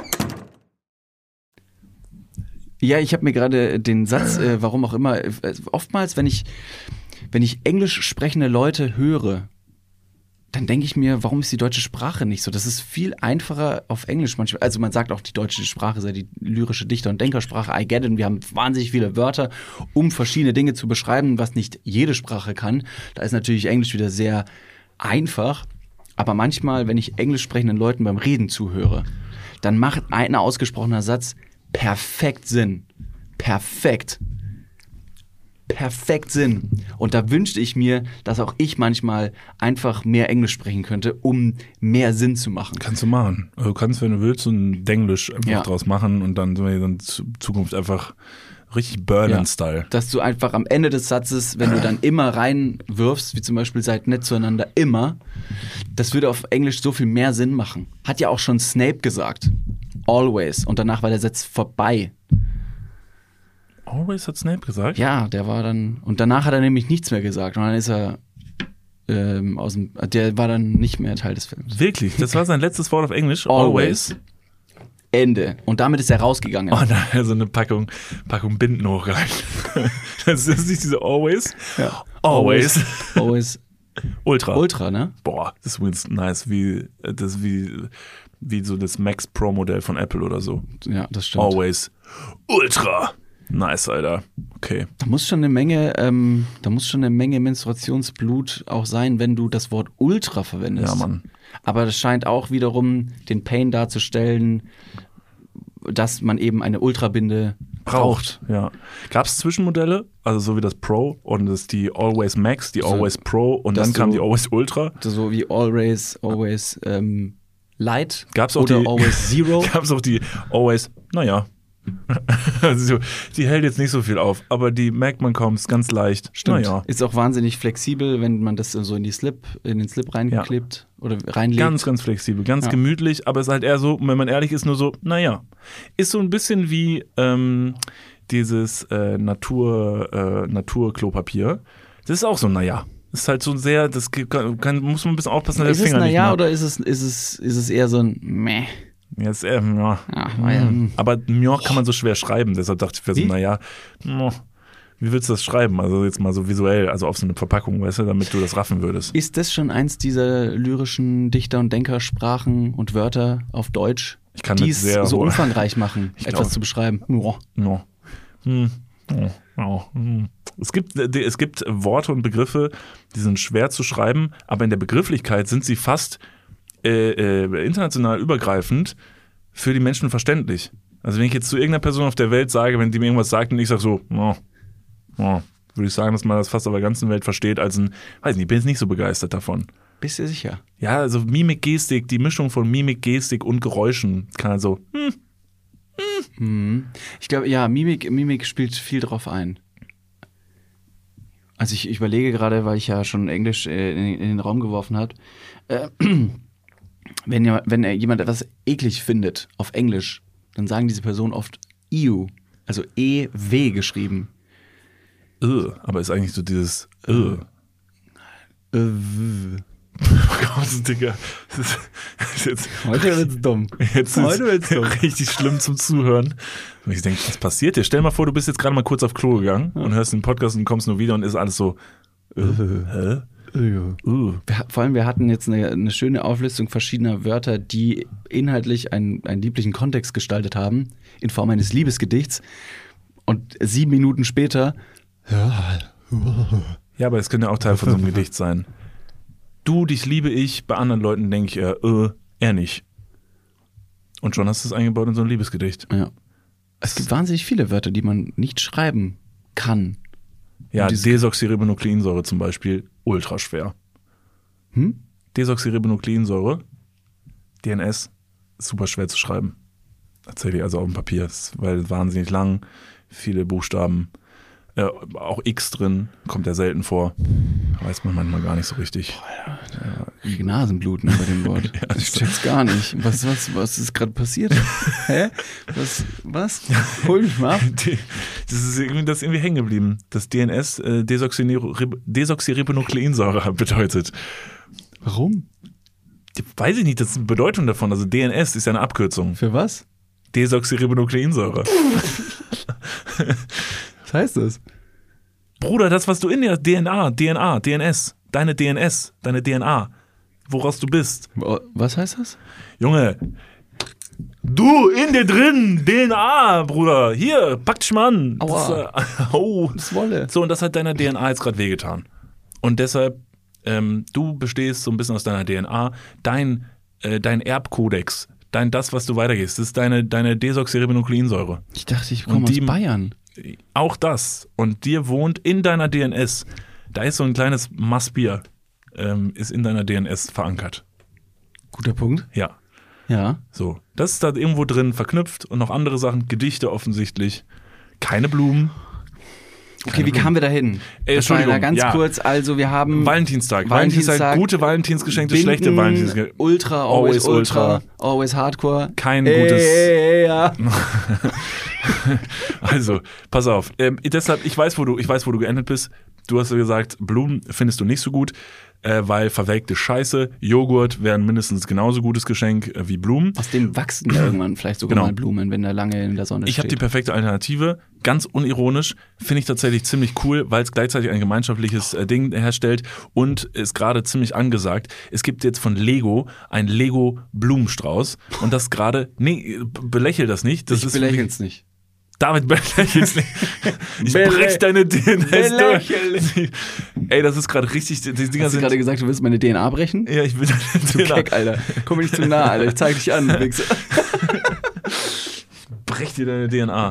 Ja, ich habe mir gerade den Satz, warum auch immer, oftmals, wenn ich englisch sprechende Leute höre, dann denke ich mir, warum ist die deutsche Sprache nicht so? Das ist viel einfacher auf Englisch manchmal. Also man sagt auch, die deutsche Sprache sei die lyrische Dichter- und Denkersprache. I get it. Und wir haben wahnsinnig viele Wörter, um verschiedene Dinge zu beschreiben, was nicht jede Sprache kann. Da ist natürlich Englisch wieder sehr einfach. Aber manchmal, wenn ich englisch sprechenden Leuten beim Reden zuhöre, dann macht ein ausgesprochener Satz perfekt Sinn. Perfekt Sinn. Und da wünschte ich mir, dass auch ich manchmal einfach mehr Englisch sprechen könnte, um mehr Sinn zu machen. Kannst du machen. Also du kannst, wenn du willst, so ein Denglisch einfach draus machen und dann in Zukunft einfach richtig Berlin-Style. Ja, dass du einfach am Ende des Satzes, wenn du dann immer reinwirfst, wie zum Beispiel seid nett zueinander, immer, das würde auf Englisch so viel mehr Sinn machen. Hat ja auch schon Snape gesagt. Always. Und danach war der Satz vorbei. Always hat Snape gesagt? Ja, der war dann. Und danach hat er nämlich nichts mehr gesagt. Und dann ist er der war dann nicht mehr Teil des Films. Wirklich? Das war sein letztes Wort auf Englisch? Always? Ende. Und damit ist er rausgegangen. Oh nein, so eine Packung Binden hochgereicht. Das ist nicht diese Always? Ja. Always. Ultra, ne? Boah, das ist übrigens nice, wie so das Max Pro Modell von Apple oder so. Ja, das stimmt. Always. Ultra. Nice, Alter. Okay. Da muss schon eine Menge Menstruationsblut auch sein, wenn du das Wort Ultra verwendest. Ja, Mann. Aber das scheint auch wiederum den Pain darzustellen, dass man eben eine Ultrabinde braucht. Ja. Gab es Zwischenmodelle, also so wie das Pro und das die Always Max, die Always Pro und dann kam die Always Ultra? So wie Always Light gab's auch oder die, Always Zero. Gab es auch die Always, naja. Also, die hält jetzt nicht so viel auf, aber die merkt man kaum, ist ganz leicht. Stimmt. Naja. Ist auch wahnsinnig flexibel, wenn man das so in den Slip reinklebt oder reinlegt. Ganz, ganz flexibel, ganz gemütlich, aber ist halt eher so, wenn man ehrlich ist, nur so, naja. Ist so ein bisschen wie dieses Naturklopapier. Das ist auch so, naja. Das ist halt so sehr, muss man ein bisschen aufpassen, dass der Finger nicht naja oder ist es eher so ein Meh? Jetzt, ja. Aber Mjörk kann man so schwer schreiben, deshalb dachte ich mir so, naja, wie willst du das schreiben? Also jetzt mal so visuell, also auf so eine Verpackung, weißt du, damit du das raffen würdest. Ist das schon eins dieser lyrischen Dichter- und Denkersprachen und Wörter auf Deutsch, die es so umfangreich machen, etwas zu beschreiben? Es gibt Worte und Begriffe, die sind schwer zu schreiben, aber in der Begrifflichkeit sind sie fast international übergreifend für die Menschen verständlich. Also wenn ich jetzt zu irgendeiner Person auf der Welt sage, wenn die mir irgendwas sagt und ich sage so, würde ich sagen, dass man das fast auf der ganzen Welt versteht als weiß nicht, bin jetzt nicht so begeistert davon. Bist du sicher? Ja, also Mimik, Gestik, die Mischung von Mimik, Gestik und Geräuschen kann also Ich glaube, ja, Mimik spielt viel drauf ein. Also ich überlege gerade, weil ich ja schon Englisch in den Raum geworfen habe, wenn jemand etwas eklig findet auf Englisch, dann sagen diese Personen oft ew, also E-W geschrieben. Aber ist eigentlich so dieses Digga. Heute wird's dumm. Jetzt ist richtig schlimm zum Zuhören. Und ich denke, was passiert dir? Stell mal vor, du bist jetzt gerade mal kurz auf Klo gegangen und hörst den Podcast und kommst nur wieder und ist alles so hä? Vor allem, wir hatten jetzt eine schöne Auflistung verschiedener Wörter, die inhaltlich einen lieblichen Kontext gestaltet haben, in Form eines Liebesgedichts. Und 7 Minuten später. Ja, aber es könnte auch Teil von so einem Gedicht sein. Du, dich liebe ich, bei anderen Leuten denke ich er nicht. Und schon hast du es eingebaut in so ein Liebesgedicht. Ja. Es gibt wahnsinnig viele Wörter, die man nicht schreiben kann. Ja, Desoxyribonukleinsäure zum Beispiel, ultra schwer. Desoxyribonukleinsäure, DNS, super schwer zu schreiben. Tatsächlich, also auf dem Papier, weil wahnsinnig lang, viele Buchstaben, auch X drin, kommt ja selten vor. Weiß man manchmal gar nicht so richtig. Ich kriege Nasenbluten bei dem Wort. Ja, ich check's gar nicht. Was ist gerade passiert? Hä? Was? Hol mich mal ab. Das ist irgendwie hängen geblieben. Das DNS Desoxyribonukleinsäure bedeutet. Warum? Weiß ich nicht, das ist die Bedeutung davon. Also DNS ist ja eine Abkürzung. Für was? Desoxyribonukleinsäure. Was heißt das? Bruder, das, was du in der DNS, deine DNA. woraus du bist. Was heißt das? Junge, du in dir drin, DNA, Bruder. Hier, pack dich mal an. Aua. Das Wolle. So, und das hat deiner DNA jetzt gerade wehgetan. Und deshalb, du bestehst so ein bisschen aus deiner DNA, dein Erbkodex, das, was du weitergehst, das ist deine Desoxyribonukleinsäure. Ich dachte, ich komme aus Bayern. Auch das. Und dir wohnt in deiner DNS, da ist so ein kleines Massbier, ist in deiner DNS verankert. Guter Punkt. Ja. Ja. So, das ist da irgendwo drin verknüpft und noch andere Sachen, Gedichte offensichtlich, keine Blumen. Okay, wie kamen wir da hin? Entschuldigung, ganz kurz, also wir haben Valentinstag, gute Valentinsgeschenke, schlechte Valentinsgeschenke. Ultra, always Ultra, always Hardcore. Kein gutes. Ja. Also, pass auf. Deshalb, ich weiß, wo du geendet bist. Du hast ja gesagt, Blumen findest du nicht so gut, weil verwelkte Scheiße, Joghurt wäre ein mindestens genauso gutes Geschenk wie Blumen. Aus dem wachsen ja irgendwann vielleicht sogar mal Blumen, wenn der lange in der Sonne steht. Ich habe die perfekte Alternative. Ganz unironisch, finde ich tatsächlich ziemlich cool, weil es gleichzeitig ein gemeinschaftliches Ding herstellt und ist gerade ziemlich angesagt. Es gibt jetzt von Lego ein Lego-Blumenstrauß und das gerade, belächel das nicht. Ich belächeln es nicht. David, belächel's nicht. Ich brech deine DNS durch. Ey, das ist gerade richtig. Die Dinger Hast du gerade gesagt, du willst meine DNA brechen? Ja, ich will deine DNA. Keck, Alter. Komm mir nicht zu nah, Alter. Ich zeig dich an, Wichser. Brech dir deine DNA.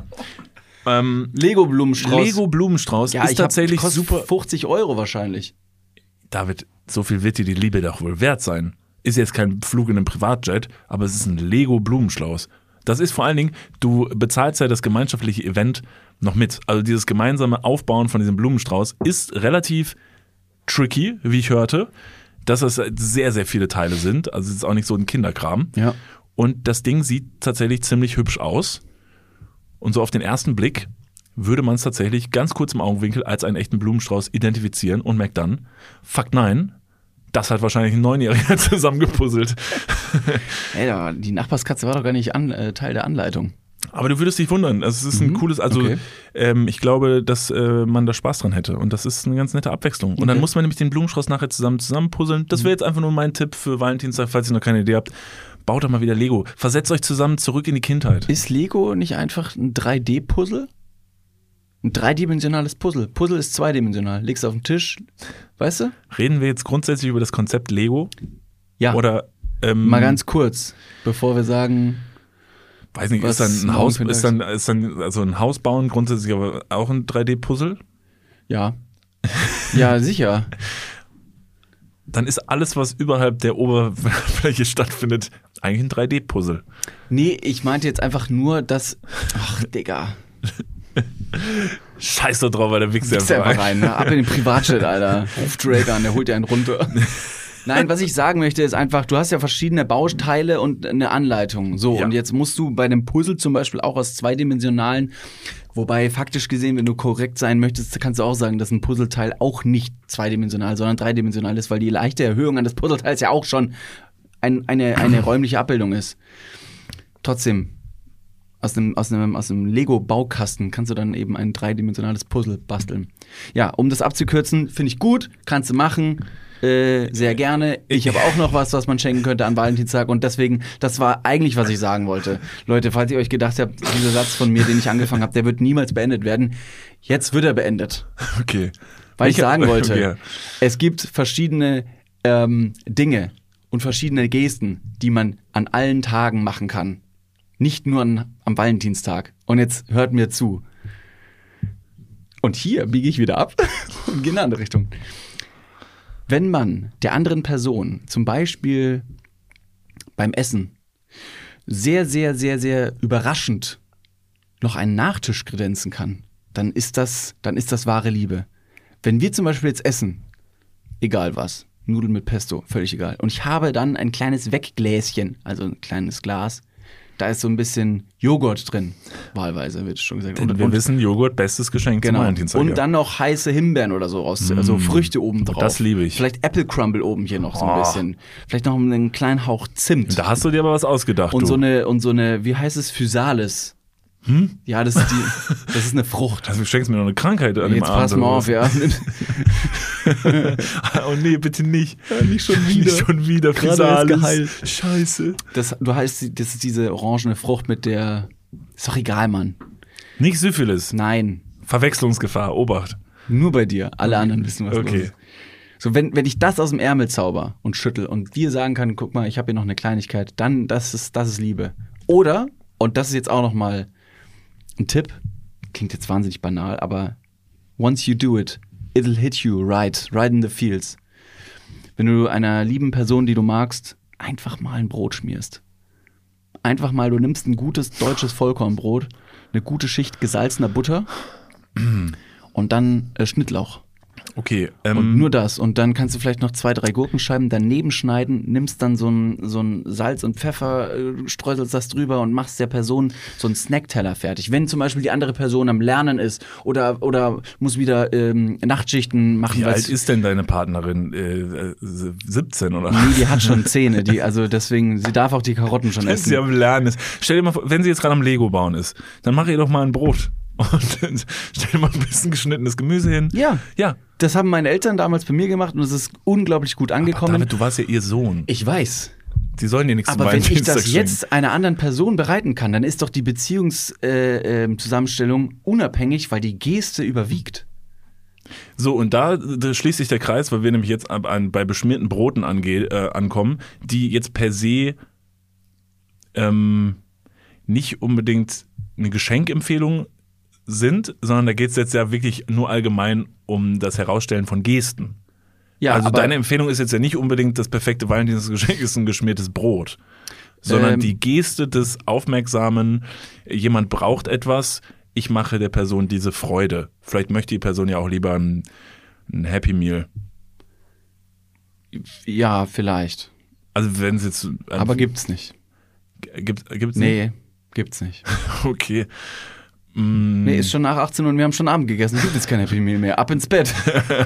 Lego-Blumenstrauß ist tatsächlich super. 50 € wahrscheinlich. David, so viel wird dir die Liebe doch wohl wert sein. Ist jetzt kein Flug in einem Privatjet, aber es ist ein Lego-Blumenstrauß. Das ist vor allen Dingen, du bezahlst ja das gemeinschaftliche Event noch mit. Also dieses gemeinsame Aufbauen von diesem Blumenstrauß ist relativ tricky, wie ich hörte, dass es sehr, sehr viele Teile sind. Also es ist auch nicht so ein Kinderkram. Ja. Und das Ding sieht tatsächlich ziemlich hübsch aus. Und so auf den ersten Blick würde man es tatsächlich ganz kurz im Augenwinkel als einen echten Blumenstrauß identifizieren und merkt dann, fuck nein, das hat wahrscheinlich ein 9-Jähriger zusammengepuzzelt. Ey, die Nachbarskatze war doch gar nicht Teil der Anleitung. Aber du würdest dich wundern. Also es ist ein cooles, okay. Ich glaube, dass man da Spaß dran hätte. Und das ist eine ganz nette Abwechslung. Und dann muss man nämlich den Blumenstrauß nachher zusammenpuzzeln. Das wäre jetzt einfach nur mein Tipp für Valentinstag, falls ihr noch keine Idee habt. Baut doch mal wieder Lego. Versetzt euch zusammen zurück in die Kindheit. Ist Lego nicht einfach ein 3D-Puzzle? Ein dreidimensionales Puzzle. Puzzle ist zweidimensional. Legst auf den Tisch, weißt du? Reden wir jetzt grundsätzlich über das Konzept Lego? Ja. Oder mal ganz kurz, bevor wir sagen. Weiß nicht, ist dann ein Haus bauen grundsätzlich aber auch ein 3D-Puzzle? Ja. Ja, sicher. Dann ist alles, was überhalb der Oberfläche stattfindet, eigentlich ein 3D-Puzzle. Nee, ich meinte jetzt einfach nur, dass. Ach, Digga. Scheiß doch drauf, weil der Wichser einfach rein. Ne? Ab in den Privatjet, Alter. Ruf Drake an, der holt dir einen runter. Nein, was ich sagen möchte, ist einfach, du hast ja verschiedene Bauteile und eine Anleitung. So, ja. Und jetzt musst du bei dem Puzzle zum Beispiel auch aus zweidimensionalen, wobei faktisch gesehen, wenn du korrekt sein möchtest, kannst du auch sagen, dass ein Puzzleteil auch nicht zweidimensional, sondern dreidimensional ist, weil die leichte Erhöhung an des Puzzleteils ja auch schon eine räumliche Abbildung ist. Trotzdem, aus einem Lego-Baukasten kannst du dann eben ein dreidimensionales Puzzle basteln. Ja, um das abzukürzen, finde ich gut, kannst du machen, sehr gerne. Ich habe auch noch was man schenken könnte an Valentinstag und deswegen, das war eigentlich, was ich sagen wollte. Leute, falls ihr euch gedacht habt, dieser Satz von mir, den ich angefangen habe, der wird niemals beendet werden. Jetzt wird er beendet. Okay. Weil ich sagen wollte, es gibt verschiedene Dinge und verschiedene Gesten, die man an allen Tagen machen kann. Nicht nur am Valentinstag. Und jetzt hört mir zu. Und hier biege ich wieder ab und gehe in eine andere Richtung. Wenn man der anderen Person zum Beispiel beim Essen sehr, sehr, sehr, sehr überraschend noch einen Nachtisch kredenzen kann, dann ist das wahre Liebe. Wenn wir zum Beispiel jetzt essen, egal was, Nudeln mit Pesto, völlig egal. Und ich habe dann ein kleines Weggläschen, also ein kleines Glas, da ist so ein bisschen Joghurt drin, wahlweise wird schon gesagt. Und wir wissen, Joghurt, bestes Geschenk zum Valentinstag. Und dann noch heiße Himbeeren oder so also Früchte oben drauf. Das liebe ich. Vielleicht Apple Crumble oben hier noch so ein bisschen. Vielleicht noch einen kleinen Hauch Zimt. Da hast du dir aber was ausgedacht. Und so eine, wie heißt es, Physalis. Ja, das ist eine Frucht. Also du schenkst mir noch eine Krankheit an dem Abend. Jetzt pass mal auf, ja. Oh nee, bitte nicht. Ja, nicht schon wieder. Nicht schon wieder, Gerade erst geheilt. Scheiße. Das ist diese orangene Frucht mit der, ist doch egal, Mann. Nicht Syphilis. Nein, Verwechslungsgefahr, Obacht. nur bei dir. Alle anderen wissen, was los Okay. ist. So, wenn ich das aus dem Ärmel zauber und schüttel und dir sagen kann, guck mal, ich habe hier noch eine Kleinigkeit, dann das ist Liebe. Oder, und das ist jetzt auch noch mal ein Tipp, klingt jetzt wahnsinnig banal, aber once you do it, it'll hit you right in the feels. Wenn du einer lieben Person, die du magst, einfach mal ein Brot schmierst. Einfach mal, du nimmst ein gutes deutsches Vollkornbrot, eine gute Schicht gesalzener Butter und dann Schnittlauch. Okay. Und nur das. Und dann kannst du vielleicht noch 2, 3 Gurkenscheiben daneben schneiden, nimmst dann so ein Salz und Pfeffer, streuselst das drüber und machst der Person so einen Snackteller fertig. Wenn zum Beispiel die andere Person am Lernen ist oder muss wieder Nachtschichten machen. Wie alt ist denn deine Partnerin? 17 oder? Nee, die hat schon Zähne. Also deswegen, sie darf auch die Karotten schon Wenn essen. sie am Lernen ist. Stell dir mal vor, wenn sie jetzt gerade am Lego bauen ist, dann mach ihr doch mal ein Brot. Und dann stell mal ein bisschen geschnittenes Gemüse hin. Ja. Ja. Das haben meine Eltern damals bei mir gemacht und es ist unglaublich gut angekommen. Aber David, du warst ja ihr Sohn. Ich weiß. Die sollen dir nichts Aber zum wenn ich Valentinstag das jetzt einer anderen Person bereiten kann, dann ist doch die Beziehungszusammenstellung unabhängig, weil die Geste überwiegt. So, und da schließt sich der Kreis, weil wir nämlich jetzt bei beschmierten Broten ankommen, die jetzt per se nicht unbedingt eine Geschenkempfehlung sind, sondern da geht es jetzt ja wirklich nur allgemein um das Herausstellen von Gesten. Ja, also aber deine Empfehlung ist jetzt ja nicht unbedingt das perfekte Valentinsgeschenk ist ein geschmiertes Brot, sondern die Geste des Aufmerksamen, jemand braucht etwas, ich mache der Person diese Freude. Vielleicht möchte die Person ja auch lieber ein Happy Meal. Ja, vielleicht. Also wenn es jetzt... Aber gibt's nicht. Gibt's nicht? Nee, gibt's nicht. Okay. Nee, ist schon nach 18 und wir haben schon Abend gegessen. Gibt jetzt kein Happy Meal mehr. Ab ins Bett.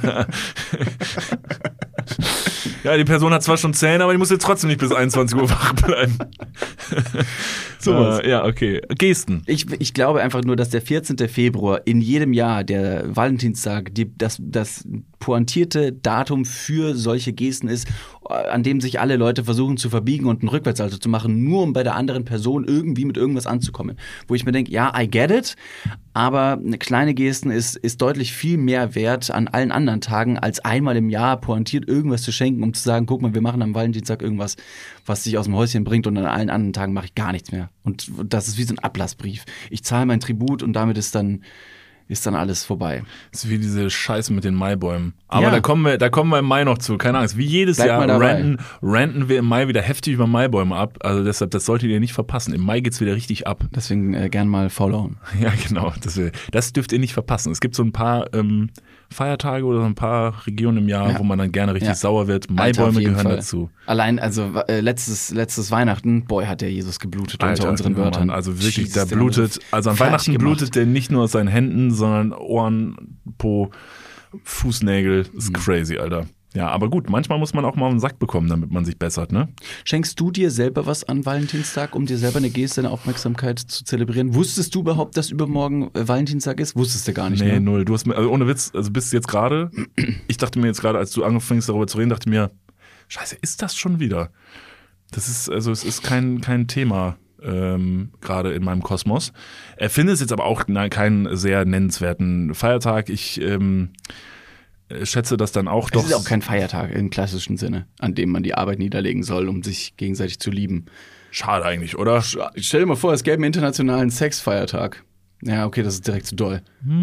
Ja, die Person hat zwar schon Zähne, aber die muss jetzt trotzdem nicht bis 21 Uhr wach bleiben. Sowas. Ja, okay. Gesten. Ich glaube einfach nur, dass der 14. Februar in jedem Jahr, der Valentinstag, das pointierte Datum für solche Gesten ist, an dem sich alle Leute versuchen zu verbiegen und einen Rückwärtssalto zu machen, nur um bei der anderen Person irgendwie mit irgendwas anzukommen. Wo ich mir denke, ja, I get it, aber eine kleine Gesten ist deutlich viel mehr wert an allen anderen Tagen, als einmal im Jahr pointiert irgendwas zu schenken, um zu sagen, guck mal, wir machen am Valentinstag irgendwas, was dich aus dem Häuschen bringt und an allen anderen Tagen mache ich gar nichts mehr. Und das ist wie so ein Ablassbrief. Ich zahle mein Tribut und damit ist dann alles vorbei. Das ist wie diese Scheiße mit den Maibäumen. Aber Ja. da kommen wir im Mai noch zu. Keine Angst. Wie jedes Bleib Jahr mal dabei. ranten wir im Mai wieder heftig über Maibäume ab. Also deshalb, das solltet ihr nicht verpassen. Im Mai geht's wieder richtig ab. Deswegen gern mal followen. Ja, genau. Das dürft ihr nicht verpassen. Es gibt so ein paar Feiertage oder so ein paar Regionen im Jahr, Ja. wo man dann gerne richtig Ja. sauer wird. Alter, Maibäume auf jeden gehören Fall. dazu. Allein, also letztes Weihnachten, boy, hat der Jesus geblutet unter unseren ja, Wörtern. Mann, also wirklich, Jesus, der den blutet. haben Also an fertig Weihnachten gemacht. blutet der nicht nur aus seinen Händen, sondern Ohren, Po, Fußnägel. Ist crazy, Alter. Ja, aber gut, manchmal muss man auch mal einen Sack bekommen, damit man sich bessert, ne? Schenkst du dir selber was an Valentinstag, um dir selber eine Geste, eine Aufmerksamkeit zu zelebrieren? Wusstest du überhaupt, dass übermorgen Valentinstag ist? Wusstest du gar nicht, Nee, ne? null. Du hast mir, also ohne Witz, also bis jetzt gerade, ich dachte mir jetzt gerade, als du angefangen hast darüber zu reden, dachte mir, Scheiße, ist das schon wieder? Es ist kein Thema gerade in meinem Kosmos. Er findet es jetzt aber auch keinen sehr nennenswerten Feiertag. Ich schätze das dann auch Das doch. ist auch kein Feiertag im klassischen Sinne, an dem man die Arbeit niederlegen soll, um sich gegenseitig zu lieben. Schade eigentlich, oder? Stell dir mal vor, es gäbe einen internationalen Sexfeiertag. Ja, okay, das ist direkt zu doll.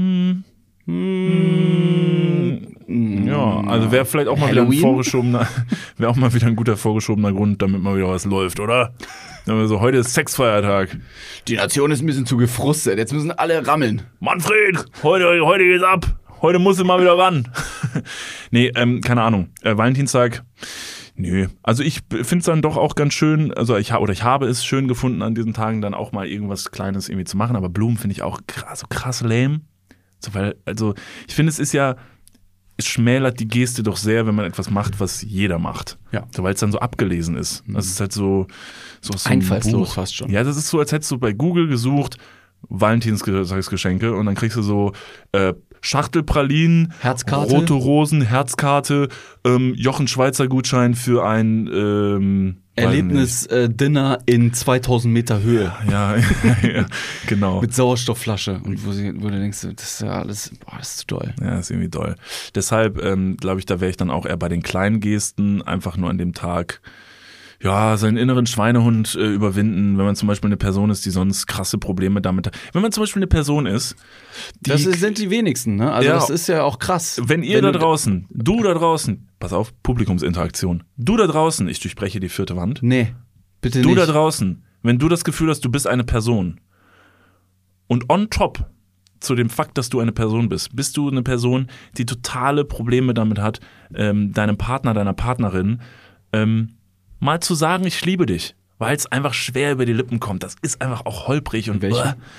Ja, also wäre vielleicht auch mal wieder ein guter vorgeschobener Grund, damit mal wieder was läuft, oder? Also heute ist Sexfeiertag. Die Nation ist ein bisschen zu gefrustet. Jetzt müssen alle rammeln. Manfred, heute geht's ab. Heute musst du mal wieder ran. Nee, keine Ahnung. Valentinstag, nö. Also ich finde es dann doch auch ganz schön, also ich habe es schön gefunden, an diesen Tagen dann auch mal irgendwas Kleines irgendwie zu machen, aber Blumen finde ich auch krass lame. So, weil, also ich finde, es schmälert die Geste doch sehr, wenn man etwas macht, was jeder macht. Ja. So, weil es dann so abgelesen ist. Das ist halt so aus so einem Einfallslos Buch. fast schon. Ja, das ist so, als hättest du bei Google gesucht, Valentinstagsgeschenke und dann kriegst du so Schachtel Pralinen, Herzkarte. rote Rosen, Herzkarte, Jochen Schweizer Gutschein für ein Erlebnis-Dinner in 2000 Meter Höhe. Ja, ja, genau. Mit Sauerstoffflasche. Und wo du denkst, das ist ja alles, das ist zu doll. Ja, das ist irgendwie doll. Deshalb glaube ich, da wäre ich dann auch eher bei den kleinen Gesten, einfach nur an dem Tag ja, seinen inneren Schweinehund überwinden, wenn man zum Beispiel eine Person ist, die sonst krasse Probleme damit hat. Wenn man zum Beispiel eine Person ist, die... Das sind die wenigsten, ne? Also das ist ja auch krass. Wenn ihr da draußen, du da draußen, pass auf, Publikumsinteraktion, du da draußen, ich durchbreche die vierte Wand. Nee, bitte nicht. Du da draußen, wenn du das Gefühl hast, du bist eine Person und on top zu dem Fakt, dass du eine Person bist du eine Person, die totale Probleme damit hat, deinem Partner, deiner Partnerin, mal zu sagen, ich liebe dich, weil es einfach schwer über die Lippen kommt. Das ist einfach auch holprig und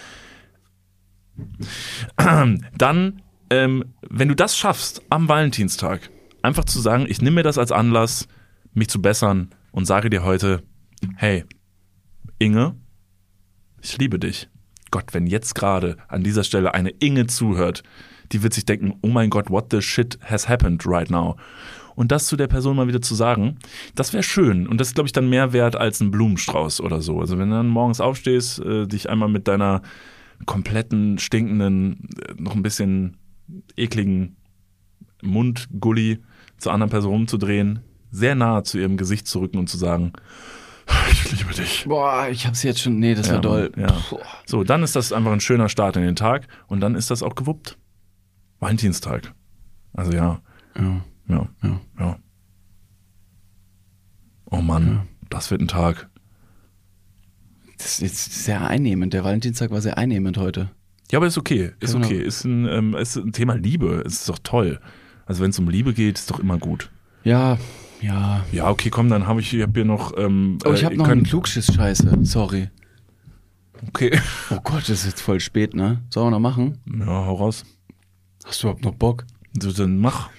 dann, wenn du das schaffst, am Valentinstag, einfach zu sagen, ich nehme mir das als Anlass, mich zu bessern und sage dir heute, hey, Inge, ich liebe dich. Gott, wenn jetzt gerade an dieser Stelle eine Inge zuhört, die wird sich denken, oh mein Gott, what the shit has happened right now? Und das zu der Person mal wieder zu sagen, das wäre schön. Und das ist, glaube ich, dann mehr wert als ein Blumenstrauß oder so. Also wenn du dann morgens aufstehst, dich einmal mit deiner kompletten, stinkenden, noch ein bisschen ekligen Mundgulli zur anderen Person rumzudrehen, sehr nah zu ihrem Gesicht zu rücken und zu sagen, ich liebe dich. Boah, ich hab's jetzt schon, nee, das war doll. Ja. So, dann ist das einfach ein schöner Start in den Tag und dann ist das auch gewuppt. Valentinstag. Also ja. Oh Mann, das wird ein Tag. Das ist sehr einnehmend. Der Valentinstag war sehr einnehmend heute. Ja, aber ist okay. Ist okay. Ist ein Thema Liebe. Ist doch toll. Also wenn es um Liebe geht, ist doch immer gut. Ja. Ja, okay, komm, dann habe ich hier noch... ich habe noch einen Klugschiss-Scheiße. Sorry. Okay. Oh Gott, das ist jetzt voll spät, ne? Sollen wir noch machen? Ja, hau raus. Hast du überhaupt noch Bock? Dann mach.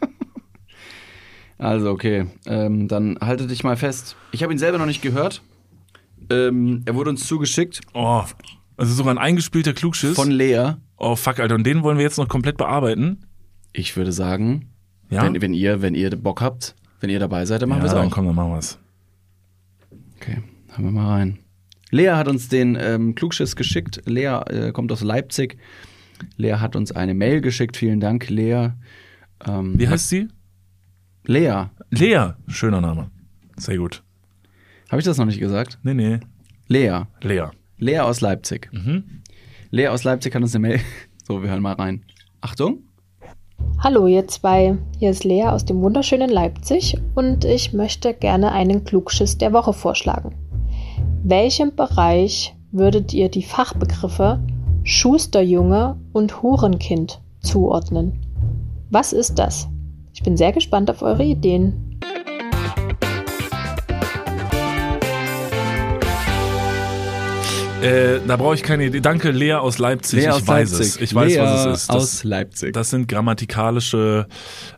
Also, okay. Dann halte dich mal fest. Ich habe ihn selber noch nicht gehört. Er wurde uns zugeschickt. Oh, also sogar ein eingespielter Klugschiss. Von Lea. Oh, fuck, Alter. Und den wollen wir jetzt noch komplett bearbeiten? Ich würde sagen, ja? wenn ihr Bock habt, wenn ihr dabei seid, dann machen wir es auch. Dann komm, dann machen wir es. Okay, hören wir mal rein. Lea hat uns den Klugschiss geschickt. Lea kommt aus Leipzig. Lea hat uns eine Mail geschickt. Vielen Dank, Lea. Wie heißt sie? Lea. Lea, schöner Name. Sehr gut. Habe ich das noch nicht gesagt? Nee. Lea. Lea aus Leipzig. Lea aus Leipzig hat uns eine Mail. So, wir hören mal rein. Achtung. Hallo ihr zwei, hier ist Lea aus dem wunderschönen Leipzig und ich möchte gerne einen Klugschiss der Woche vorschlagen. Welchem Bereich würdet ihr die Fachbegriffe Schusterjunge und Hurenkind zuordnen? Was ist das? Ich bin sehr gespannt auf eure Ideen. Da brauche ich keine Idee. Danke, Lea aus Leipzig. Lea aus ich weiß Leipzig. es. Ich weiß, Lea was es ist. Aus Leipzig. Das sind grammatikalische,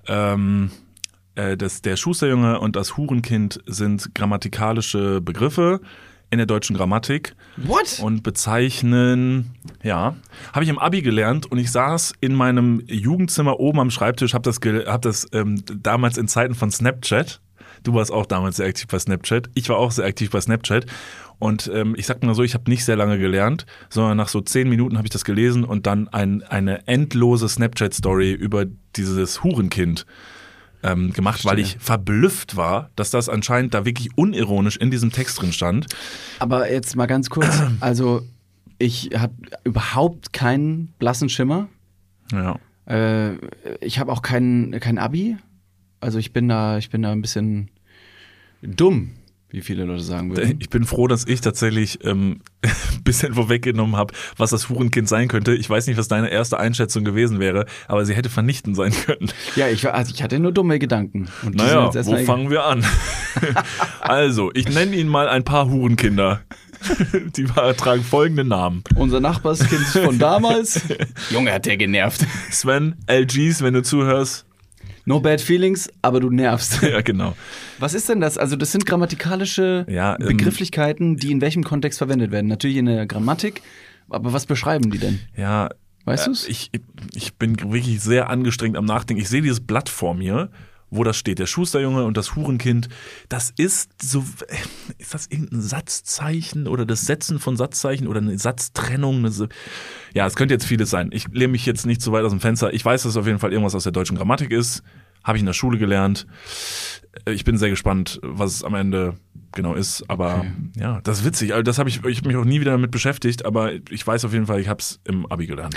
der Schusterjunge und das Hurenkind sind grammatikalische Begriffe in der deutschen Grammatik. What? Und bezeichnen, ja, habe ich im Abi gelernt und ich saß in meinem Jugendzimmer oben am Schreibtisch, hab das damals in Zeiten von Snapchat. Du warst auch damals sehr aktiv bei Snapchat. Ich war auch sehr aktiv bei Snapchat. Und ich sag mal so, ich habe nicht sehr lange gelernt, sondern nach so 10 Minuten habe ich das gelesen und dann eine endlose Snapchat-Story über dieses Hurenkind gemacht, weil ich verblüfft war, dass das anscheinend da wirklich unironisch in diesem Text drin stand. Aber jetzt mal ganz kurz, also ich habe überhaupt keinen blassen Schimmer. Ja. Ich habe auch kein Abi. Also ich bin da ein bisschen dumm, wie viele Leute sagen würden. Ich bin froh, dass ich tatsächlich ein bisschen vorweggenommen habe, was das Hurenkind sein könnte. Ich weiß nicht, was deine erste Einschätzung gewesen wäre, aber sie hätte vernichtend sein können. Ja, ich hatte nur dumme Gedanken. Und naja, wo fangen wir an? Also, ich nenne Ihnen mal ein paar Hurenkinder. Die tragen folgende Namen. Unser Nachbarskind von damals. Junge, hat der genervt. Sven, LGs, wenn du zuhörst. No bad feelings, aber du nervst. Ja, genau. Was ist denn das? Also das sind grammatikalische Begrifflichkeiten, die in welchem Kontext verwendet werden. Natürlich in der Grammatik, aber was beschreiben die denn? Ja, Weißt du's? Ich bin wirklich sehr angestrengt am Nachdenken. Ich sehe dieses Blatt vor mir, wo das steht, der Schusterjunge und das Hurenkind. Das ist das irgendein Satzzeichen oder das Setzen von Satzzeichen oder eine Satztrennung? Ja, es könnte jetzt vieles sein. Ich lehne mich jetzt nicht so weit aus dem Fenster. Ich weiß, dass es auf jeden Fall irgendwas aus der deutschen Grammatik ist. Habe ich in der Schule gelernt. Ich bin sehr gespannt, was es am Ende genau ist. Aber ja, das ist witzig. Also das habe ich mich auch nie wieder damit beschäftigt. Aber ich weiß auf jeden Fall, ich habe es im Abi gelernt.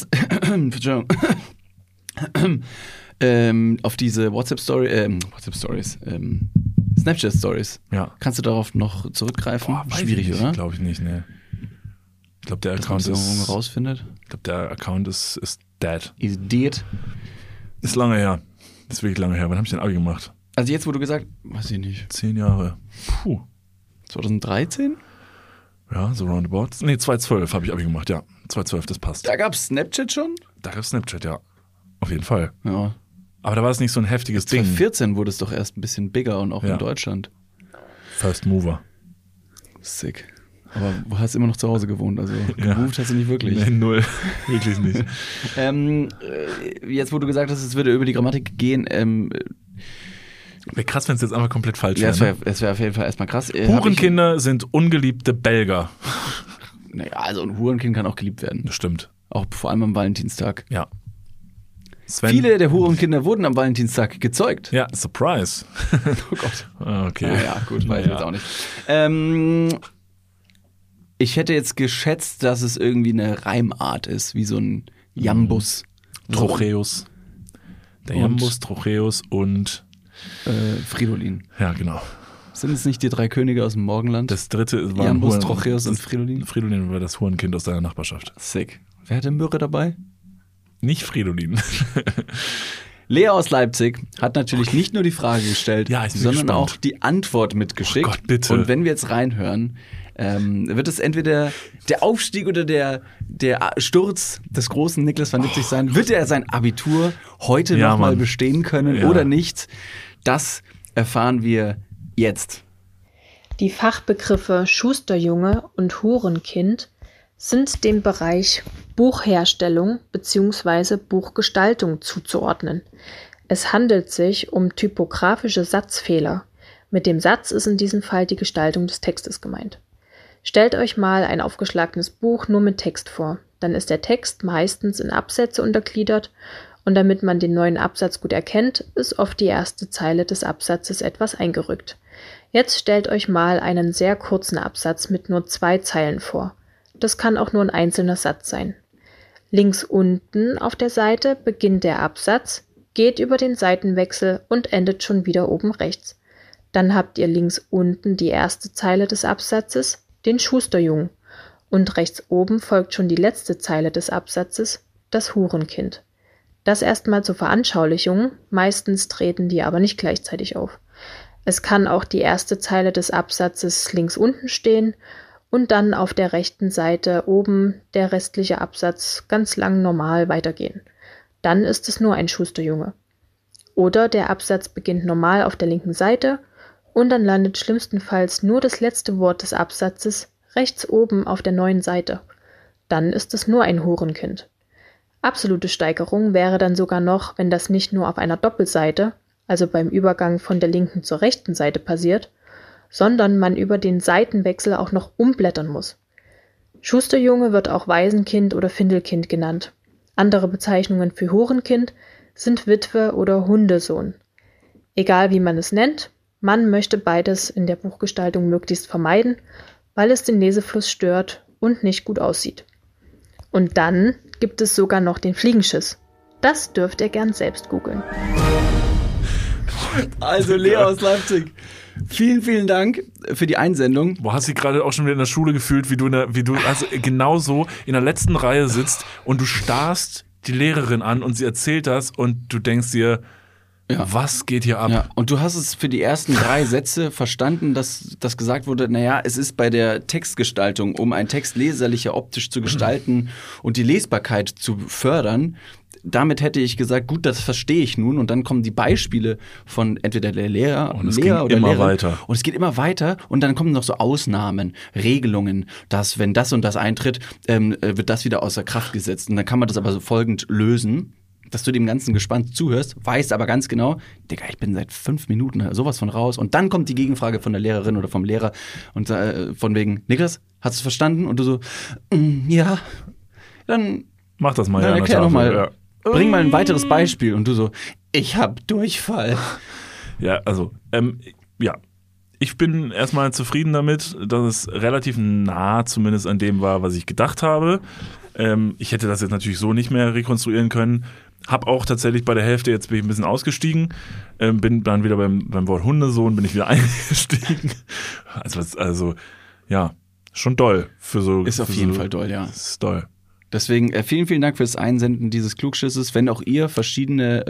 Auf diese WhatsApp-Stories, Snapchat-Stories. Ja. Kannst du darauf noch zurückgreifen? Schwierig, oder? Glaube ich nicht, ne. Ich glaube, der Account rausfindet. Ich glaube, der Account ist dead. Is dead. Ist lange her. Ist wirklich lange her. Wann habe ich den Abi gemacht? Also jetzt, wo du gesagt, weiß ich nicht. 10 Jahre. Puh. 2013? Ja, so roundabout. Nee, 2012 habe ich Abi gemacht, ja. 2012, das passt. Da gab's Snapchat schon? Da gab's Snapchat, ja. Auf jeden Fall. Ja. Aber da war es nicht so ein heftiges Ding. 2014 wurde es doch erst ein bisschen bigger und auch in Deutschland. First Mover. Sick. Aber du hast immer noch zu Hause gewohnt, also gemoved hast du nicht wirklich. Nee, null. Wirklich nicht. Jetzt, wo du gesagt hast, es würde über die Grammatik gehen, wäre krass, wenn es jetzt einfach komplett falsch wäre. wäre. Es wäre auf jeden Fall erstmal krass. Hurenkinder sind ungeliebte Belger. Naja, also ein Hurenkind kann auch geliebt werden. Das stimmt. Auch vor allem am Valentinstag. Ja. Sven? Viele der Hurenkinder wurden am Valentinstag gezeugt. Ja, Surprise. Oh Gott. Okay. Naja, gut, weiß ich jetzt auch nicht. Ich hätte jetzt geschätzt, dass es irgendwie eine Reimart ist, wie so ein Jambus. Trocheus. Der Jambus, Trocheus und Fridolin. Ja, genau. Sind es nicht die 3 Könige aus dem Morgenland? Das dritte war Jambus, Trocheus und Fridolin? Fridolin war das Hurenkind aus deiner Nachbarschaft. Sick. Wer hatte Myrrhe dabei? Nicht Fridolin. Lea aus Leipzig hat natürlich nicht nur die Frage gestellt, sondern gespannt. auch die Antwort mitgeschickt. Oh Gott, bitte. Und wenn wir jetzt reinhören, wird es entweder der Aufstieg oder der Sturz des großen Niklas van Lipzig sein. Wird er sein Abitur heute nochmal bestehen können oder nicht? Das erfahren wir jetzt. Die Fachbegriffe Schusterjunge und Hurenkind sind dem Bereich Buchherstellung bzw. Buchgestaltung zuzuordnen. Es handelt sich um typografische Satzfehler. Mit dem Satz ist in diesem Fall die Gestaltung des Textes gemeint. Stellt euch mal ein aufgeschlagenes Buch nur mit Text vor. Dann ist der Text meistens in Absätze untergliedert und damit man den neuen Absatz gut erkennt, ist oft die erste Zeile des Absatzes etwas eingerückt. Jetzt stellt euch mal einen sehr kurzen Absatz mit nur 2 Zeilen vor. Das kann auch nur ein einzelner Satz sein. Links unten auf der Seite beginnt der Absatz, geht über den Seitenwechsel und endet schon wieder oben rechts. Dann habt ihr links unten die erste Zeile des Absatzes, den Schusterjungen, und rechts oben folgt schon die letzte Zeile des Absatzes, das Hurenkind. Das erstmal zur Veranschaulichung, meistens treten die aber nicht gleichzeitig auf. Es kann auch die erste Zeile des Absatzes links unten stehen und dann auf der rechten Seite oben der restliche Absatz ganz lang normal weitergehen. Dann ist es nur ein Schusterjunge. Oder der Absatz beginnt normal auf der linken Seite und dann landet schlimmstenfalls nur das letzte Wort des Absatzes rechts oben auf der neuen Seite. Dann ist es nur ein Hurenkind. Absolute Steigerung wäre dann sogar noch, wenn das nicht nur auf einer Doppelseite, also beim Übergang von der linken zur rechten Seite passiert, sondern man über den Seitenwechsel auch noch umblättern muss. Schusterjunge wird auch Waisenkind oder Findelkind genannt. Andere Bezeichnungen für Hurenkind sind Witwe oder Hundesohn. Egal wie man es nennt, man möchte beides in der Buchgestaltung möglichst vermeiden, weil es den Lesefluss stört und nicht gut aussieht. Und dann gibt es sogar noch den Fliegenschiss. Das dürft ihr gern selbst googeln. Also Lea aus Leipzig, vielen, vielen Dank für die Einsendung. Boah, hast du dich gerade auch schon wieder in der Schule gefühlt, wie du also genauso in der letzten Reihe sitzt und du starrst die Lehrerin an und sie erzählt das und du denkst dir, Was geht hier ab? Ja, und du hast es für die ersten 3 Sätze verstanden, dass gesagt wurde, naja, es ist bei der Textgestaltung, um einen Text leserlicher optisch zu gestalten und die Lesbarkeit zu fördern. Damit hätte ich gesagt, gut, das verstehe ich nun. Und dann kommen die Beispiele von entweder der Lehrer Und es Lehrer ging oder immer Lehrerin. weiter. Und es geht immer weiter. Und dann kommen noch so Ausnahmen, Regelungen, dass wenn das und das eintritt, wird das wieder außer Kraft gesetzt. Und dann kann man das aber so folgend lösen, dass du dem Ganzen gespannt zuhörst, weißt aber ganz genau, Digga, ich bin seit 5 Minuten sowas von raus. Und dann kommt die Gegenfrage von der Lehrerin oder vom Lehrer und von wegen, Niklas, hast du es verstanden? Und du so, ja, dann Mach das mal. dann ja, erklär an der noch mal. Tafel, Bring mal ein weiteres Beispiel. Und du so, ich hab Durchfall. Ja, also, ja. Ich bin erstmal zufrieden damit, dass es relativ nah zumindest an dem war, was ich gedacht habe. Ich hätte das jetzt natürlich so nicht mehr rekonstruieren können. Hab auch tatsächlich bei der Hälfte, jetzt bin ich ein bisschen ausgestiegen, bin dann wieder beim Wort Hundesohn, bin ich wieder eingestiegen. Also ja, schon doll. Ist auf jeden Fall doll, ja. Ist doll. Deswegen vielen, vielen Dank fürs Einsenden dieses Klugschisses. Wenn auch ihr verschiedene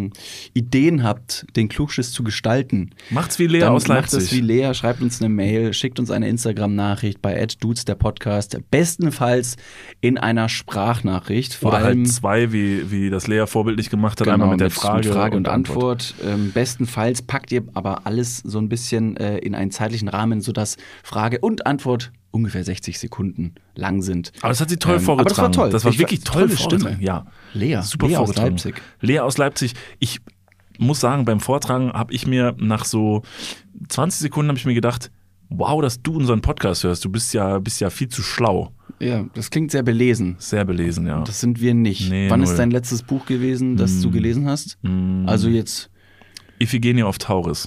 Ideen habt, den Klugschiss zu gestalten, Macht's wie Lea dann aus Leipzig. macht es wie Lea, schreibt uns eine Mail, schickt uns eine Instagram-Nachricht bei @dudes der Podcast, bestenfalls in einer Sprachnachricht. Vor Oder allem halt 2, wie das Lea vorbildlich gemacht hat, genau, einmal mit der Frage und Antwort. Bestenfalls packt ihr aber alles so ein bisschen in einen zeitlichen Rahmen, sodass Frage und Antwort ungefähr 60 Sekunden lang sind. Aber das hat sie toll vorgetragen. Aber das war toll. Das war Ich wirklich tolle toll Stimme. vorgetragen. Ja. Lea, Super Lea aus vorgetragen. Leipzig. Lea aus Leipzig. Ich muss sagen, beim Vortragen habe ich mir nach so 20 Sekunden habe ich mir gedacht, wow, dass du unseren Podcast hörst. Du bist ja viel zu schlau. Ja, das klingt sehr belesen. Sehr belesen, ja. Das sind wir nicht. Nee, Wann 0. ist dein letztes Buch gewesen, das du gelesen hast? Also jetzt. Iphigenie auf Tauris.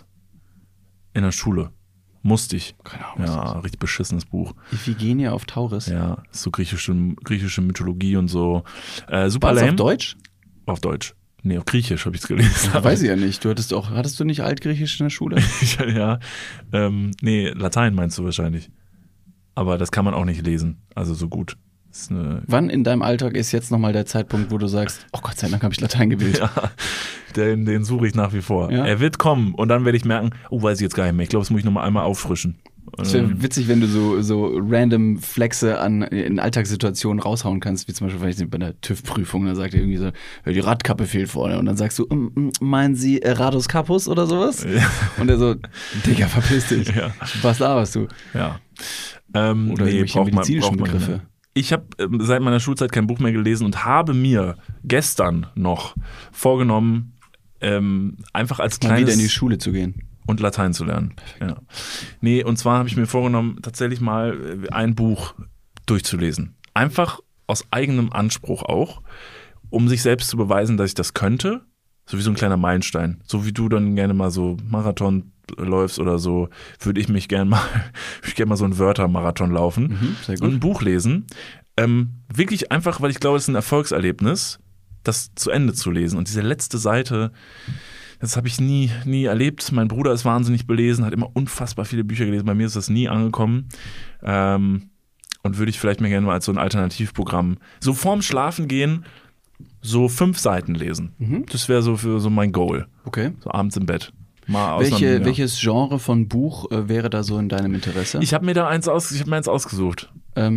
In der Schule. Musste ich. Keine Ahnung. Ja, richtig beschissenes Buch. Iphigenie auf Tauris. Ja, so griechische Mythologie und so. Super War das lame. auf Deutsch? Auf Deutsch. Nee, auf Griechisch habe ich es gelesen. Weiß ich ja nicht. Hattest du nicht Altgriechisch in der Schule? Ja. Nee, Latein meinst du wahrscheinlich. Aber das kann man auch nicht lesen. Also so gut. Ist Wann in deinem Alltag ist jetzt nochmal der Zeitpunkt, wo du sagst, oh Gott sei Dank habe ich Latein gewählt? Ja, den suche ich nach wie vor. Ja? Er wird kommen und dann werde ich merken, oh, weiß ich jetzt gar nicht mehr. Ich glaube, das muss ich nochmal einmal auffrischen. Es wäre witzig, wenn du so random Flexe in Alltagssituationen raushauen kannst, wie zum Beispiel vielleicht bei der TÜV-Prüfung, da sagt er irgendwie so, die Radkappe fehlt vorne und dann sagst du, meinen Sie Radus Capus oder sowas? Ja. Und er so, Digga, verpiss dich. Ja. Was laberst du? Ja. Oder irgendwelche medizinischen braucht man Begriffe. nicht. Ich habe seit meiner Schulzeit kein Buch mehr gelesen und habe mir gestern noch vorgenommen, einfach als Mal wieder in die kleines Schule zu gehen. und Latein zu lernen. Ja. Nee, und zwar habe ich mir vorgenommen, tatsächlich mal ein Buch durchzulesen. Einfach aus eigenem Anspruch auch, um sich selbst zu beweisen, dass ich das könnte. So wie so ein kleiner Meilenstein. So wie du dann gerne mal so Marathon läufst oder so, würde ich gerne mal so einen Wörtermarathon laufen sehr gut. und ein Buch lesen. Wirklich einfach, weil ich glaube, es ist ein Erfolgserlebnis, das zu Ende zu lesen. Und diese letzte Seite, das habe ich nie erlebt. Mein Bruder ist wahnsinnig belesen, hat immer unfassbar viele Bücher gelesen. Bei mir ist das nie angekommen. Und würde ich vielleicht mir gerne mal als so ein Alternativprogramm so vorm Schlafen gehen, so 5 Seiten lesen. Das wäre so mein Goal. Okay. So abends im Bett. Mal ja. Welches Genre von Buch wäre da so in deinem Interesse? Ich habe mir eins ausgesucht.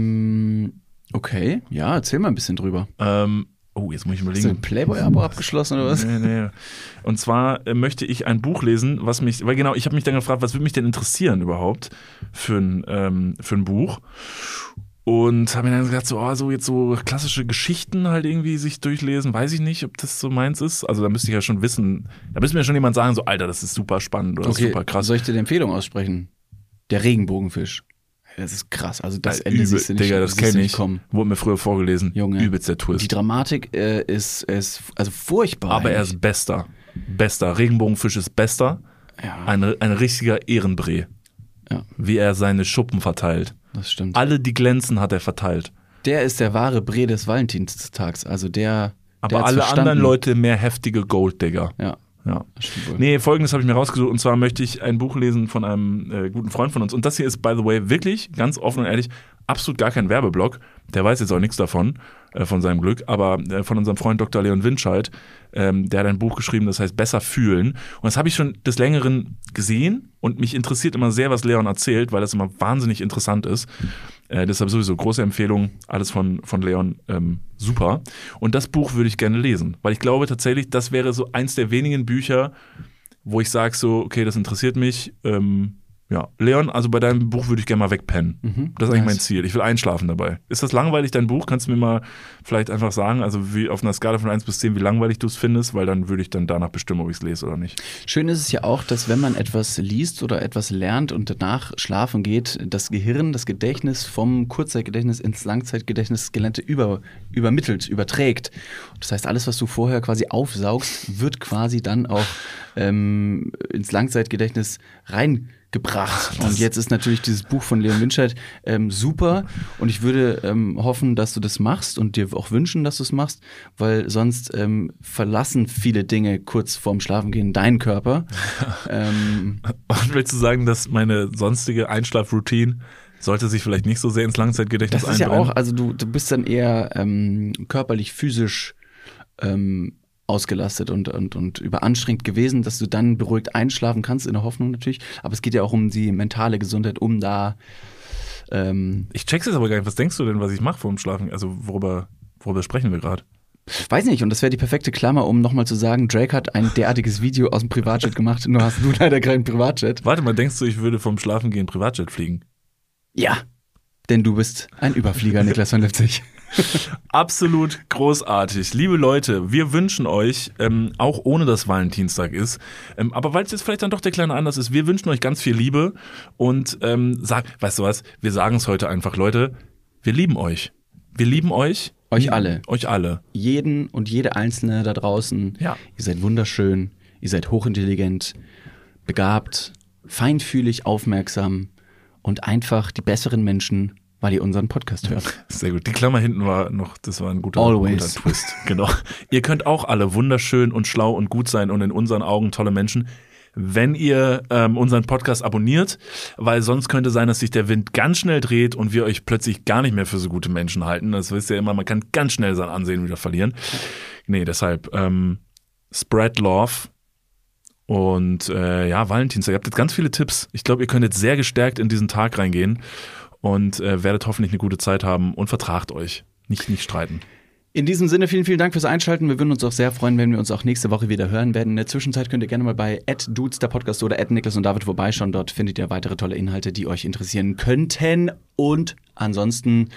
Okay, ja, erzähl mal ein bisschen drüber. Jetzt muss ich Hast du überlegen. ein Playboy-Abo abgeschlossen oder was? Nee. Und zwar möchte ich ein Buch lesen, ich habe mich dann gefragt, was würde mich denn interessieren überhaupt für ein Buch? Und habe mir dann gedacht, so jetzt so klassische Geschichten halt irgendwie sich durchlesen, weiß ich nicht, ob das so meins ist. Also da müsste ich ja schon wissen, da müsste mir schon jemand sagen, so Alter, das ist super spannend oder super krass. Soll ich dir die Empfehlung aussprechen? Der Regenbogenfisch. Das ist krass, also das Ende siehst du nicht, Digga, das kenne ich. kommen. Wurde mir früher vorgelesen. Junge. Übelst der Twist. Die Dramatik ist also furchtbar. Aber er eigentlich. ist bester. Bester. Regenbogenfisch ist bester. Ja, Ein richtiger Ehrenbree. Ja. Wie er seine Schuppen verteilt. das stimmt. Alle, die glänzen, hat er verteilt. Der ist der wahre Bre des Valentinstags, also der Aber hat's alle verstanden. anderen Leute mehr heftige Golddigger. Ja, Ja. das stimmt wohl. Nee, Folgendes habe ich mir rausgesucht und zwar möchte ich ein Buch lesen von einem guten Freund von uns und das hier ist, by the way, wirklich, ganz offen und ehrlich, absolut gar kein Werbeblock, der weiß jetzt auch nichts davon von seinem Glück, aber von unserem Freund Dr. Leon Winscheid, der hat ein Buch geschrieben, das heißt Besser fühlen. Und das habe ich schon des Längeren gesehen und mich interessiert immer sehr, was Leon erzählt, weil das immer wahnsinnig interessant ist. Deshalb sowieso große Empfehlung, alles von Leon, super. Und das Buch würde ich gerne lesen, weil ich glaube tatsächlich, das wäre so eins der wenigen Bücher, wo ich sage so, okay, das interessiert mich. Ja, Leon, also bei deinem Buch würde ich gerne mal wegpennen. Das ist eigentlich mein Ziel. Ich will einschlafen dabei. Ist das langweilig, dein Buch? Kannst du mir mal vielleicht einfach sagen, also wie auf einer Skala von 1 bis 10, wie langweilig du es findest? Weil dann würde ich dann danach bestimmen, ob ich es lese oder nicht. Schön ist es ja auch, dass wenn man etwas liest oder etwas lernt und danach schlafen geht, das Gehirn, das Gedächtnis vom Kurzzeitgedächtnis ins Langzeitgedächtnis das Gelernte übermittelt, überträgt. Das heißt, alles, was du vorher quasi aufsaugst, wird quasi dann auch ins Langzeitgedächtnis reingebracht. Und jetzt ist natürlich dieses Buch von Leon Winscheid super und ich würde hoffen, dass du das machst und dir auch wünschen, dass du es machst, weil sonst verlassen viele Dinge kurz vorm Schlafengehen deinen Körper. Und willst du sagen, dass meine sonstige Einschlafroutine sollte sich vielleicht nicht so sehr ins Langzeitgedächtnis einbrennen? Das ist ja auch, also du bist dann eher körperlich, physisch ausgelastet und überanstrengt gewesen, dass du dann beruhigt einschlafen kannst, in der Hoffnung natürlich. Aber es geht ja auch um die mentale Gesundheit, um da Ich check's jetzt aber gar nicht. Was denkst du denn, was ich mache vor dem Schlafen? Also worüber sprechen wir gerade? Weiß nicht, und das wäre die perfekte Klammer, um nochmal zu sagen, Drake hat ein derartiges Video aus dem Privatjet gemacht, nur hast du leider keinen Privatjet. Warte mal, denkst du, ich würde vom Schlafengehen Privatjet fliegen? Ja, denn du bist ein Überflieger, Niklas von Lipzig. Absolut großartig. Liebe Leute, wir wünschen euch, auch ohne dass Valentinstag ist, aber weil es jetzt vielleicht dann doch der kleine Anlass ist, wir wünschen euch ganz viel Liebe und weißt du was, wir sagen es heute einfach, Leute, wir lieben euch. Wir lieben euch. Euch alle. Euch alle. Jeden und jede Einzelne da draußen. Ja. Ihr seid wunderschön, ihr seid hochintelligent, begabt, feinfühlig, aufmerksam und einfach die besseren Menschen, weil ihr unseren Podcast hört. Sehr gut. Die Klammer hinten war noch, das war ein guter Twist. Genau. Ihr könnt auch alle wunderschön und schlau und gut sein und in unseren Augen tolle Menschen, wenn ihr unseren Podcast abonniert, weil sonst könnte sein, dass sich der Wind ganz schnell dreht und wir euch plötzlich gar nicht mehr für so gute Menschen halten. Das wisst ihr immer, man kann ganz schnell sein Ansehen wieder verlieren. Nee, deshalb spread love. Und Valentinstag, ihr habt jetzt ganz viele Tipps. Ich glaube, ihr könnt jetzt sehr gestärkt in diesen Tag reingehen und werdet hoffentlich eine gute Zeit haben und vertragt euch. Nicht streiten. In diesem Sinne, vielen, vielen Dank fürs Einschalten. Wir würden uns auch sehr freuen, wenn wir uns auch nächste Woche wieder hören werden. In der Zwischenzeit könnt ihr gerne mal bei @dudes der Podcast oder @Niklas und David vorbeischauen. Dort findet ihr weitere tolle Inhalte, die euch interessieren könnten. Und ansonsten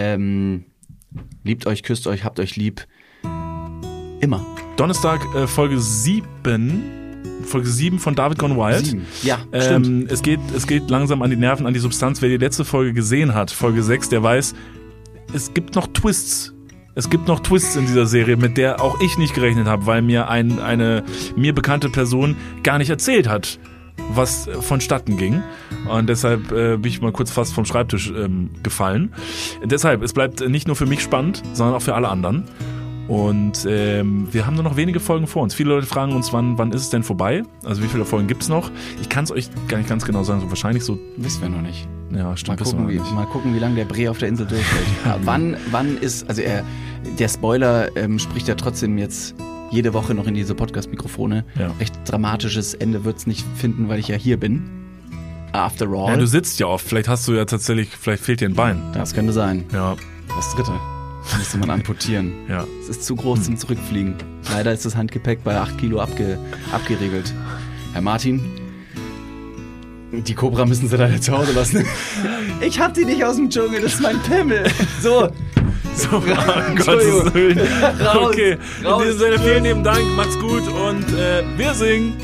liebt euch, küsst euch, habt euch lieb. Immer. Donnerstag, Folge 7 von David Gone Wild. 7. Ja, stimmt. Es geht langsam an die Nerven, an die Substanz. Wer die letzte Folge gesehen hat, Folge 6, der weiß, es gibt noch Twists. Es gibt noch Twists in dieser Serie, mit der auch ich nicht gerechnet habe, weil mir eine mir bekannte Person gar nicht erzählt hat, was vonstatten ging. Und deshalb bin ich mal kurz fast vom Schreibtisch gefallen. Deshalb, es bleibt nicht nur für mich spannend, sondern auch für alle anderen. Und wir haben nur noch wenige Folgen vor uns. Viele Leute fragen uns, wann ist es denn vorbei? Also wie viele Folgen gibt es noch? Ich kann es euch gar nicht ganz genau sagen. So wahrscheinlich so. Wissen wir noch nicht. Ja, stimmt. Mal gucken, wie lange der Bre auf der Insel durchhält. Ja, wann ist, also der Spoiler spricht ja trotzdem jetzt jede Woche noch in diese Podcast-Mikrofone. Ja. Recht dramatisches Ende wird es nicht finden, weil ich ja hier bin. After all. Ja, du sitzt ja oft. Vielleicht fehlt dir ein Bein. Das könnte sein. Ja. Das dritte. Müsste man amputieren. Ja. Es ist zu groß zum Zurückfliegen. Leider ist das Handgepäck bei 8 Kilo abgeregelt. Herr Martin, die Cobra müssen Sie leider zu Hause lassen. Ich hab die nicht aus dem Dschungel, das ist mein Pimmel. So, Gottes Willen. Raus, Okay, raus. in diesem Sinne vielen lieben Dank, macht's gut und wir singen.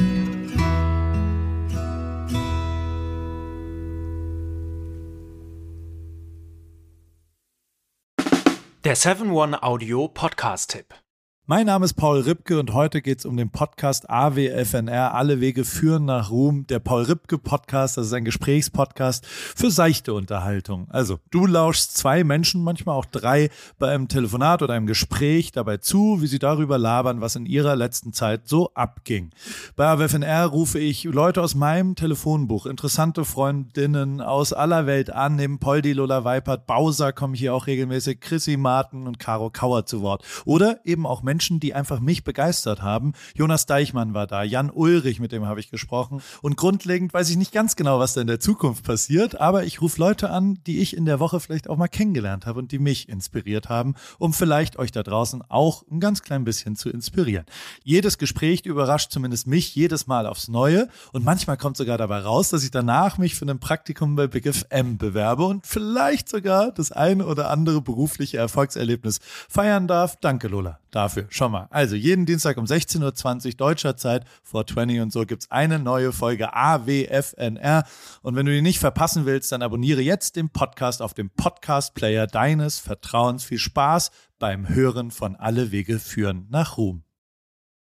Der 7-One Audio Podcast-Tipp. Mein Name ist Paul Ripke und heute geht es um den Podcast AWFNR, Alle Wege führen nach Ruhm. Der Paul Ripke Podcast, das ist ein Gesprächspodcast für seichte Unterhaltung. Also du lauschst 2 Menschen, manchmal auch 3, bei einem Telefonat oder einem Gespräch dabei zu, wie sie darüber labern, was in ihrer letzten Zeit so abging. Bei AWFNR rufe ich Leute aus meinem Telefonbuch, interessante Freundinnen aus aller Welt an, neben Poldi, Lola Weipert, Bowser kommen hier auch regelmäßig, Chrissy Marten und Caro Kauer zu Wort. Oder eben auch Menschen, die einfach mich begeistert haben. Jonas Deichmann war da, Jan Ulrich, mit dem habe ich gesprochen. Und grundlegend weiß ich nicht ganz genau, was da in der Zukunft passiert, aber ich rufe Leute an, die ich in der Woche vielleicht auch mal kennengelernt habe und die mich inspiriert haben, um vielleicht euch da draußen auch ein ganz klein bisschen zu inspirieren. Jedes Gespräch überrascht zumindest mich jedes Mal aufs Neue und manchmal kommt sogar dabei raus, dass ich danach mich für ein Praktikum bei Big FM bewerbe und vielleicht sogar das eine oder andere berufliche Erfolgserlebnis feiern darf. Danke, Lola, dafür. Schon mal. Also jeden Dienstag um 16:20 Uhr deutscher Zeit, 420 und so, gibt's eine neue Folge AWFNR. Und wenn du die nicht verpassen willst, dann abonniere jetzt den Podcast auf dem Podcast-Player deines Vertrauens. Viel Spaß beim Hören von Alle Wege führen nach Ruhm.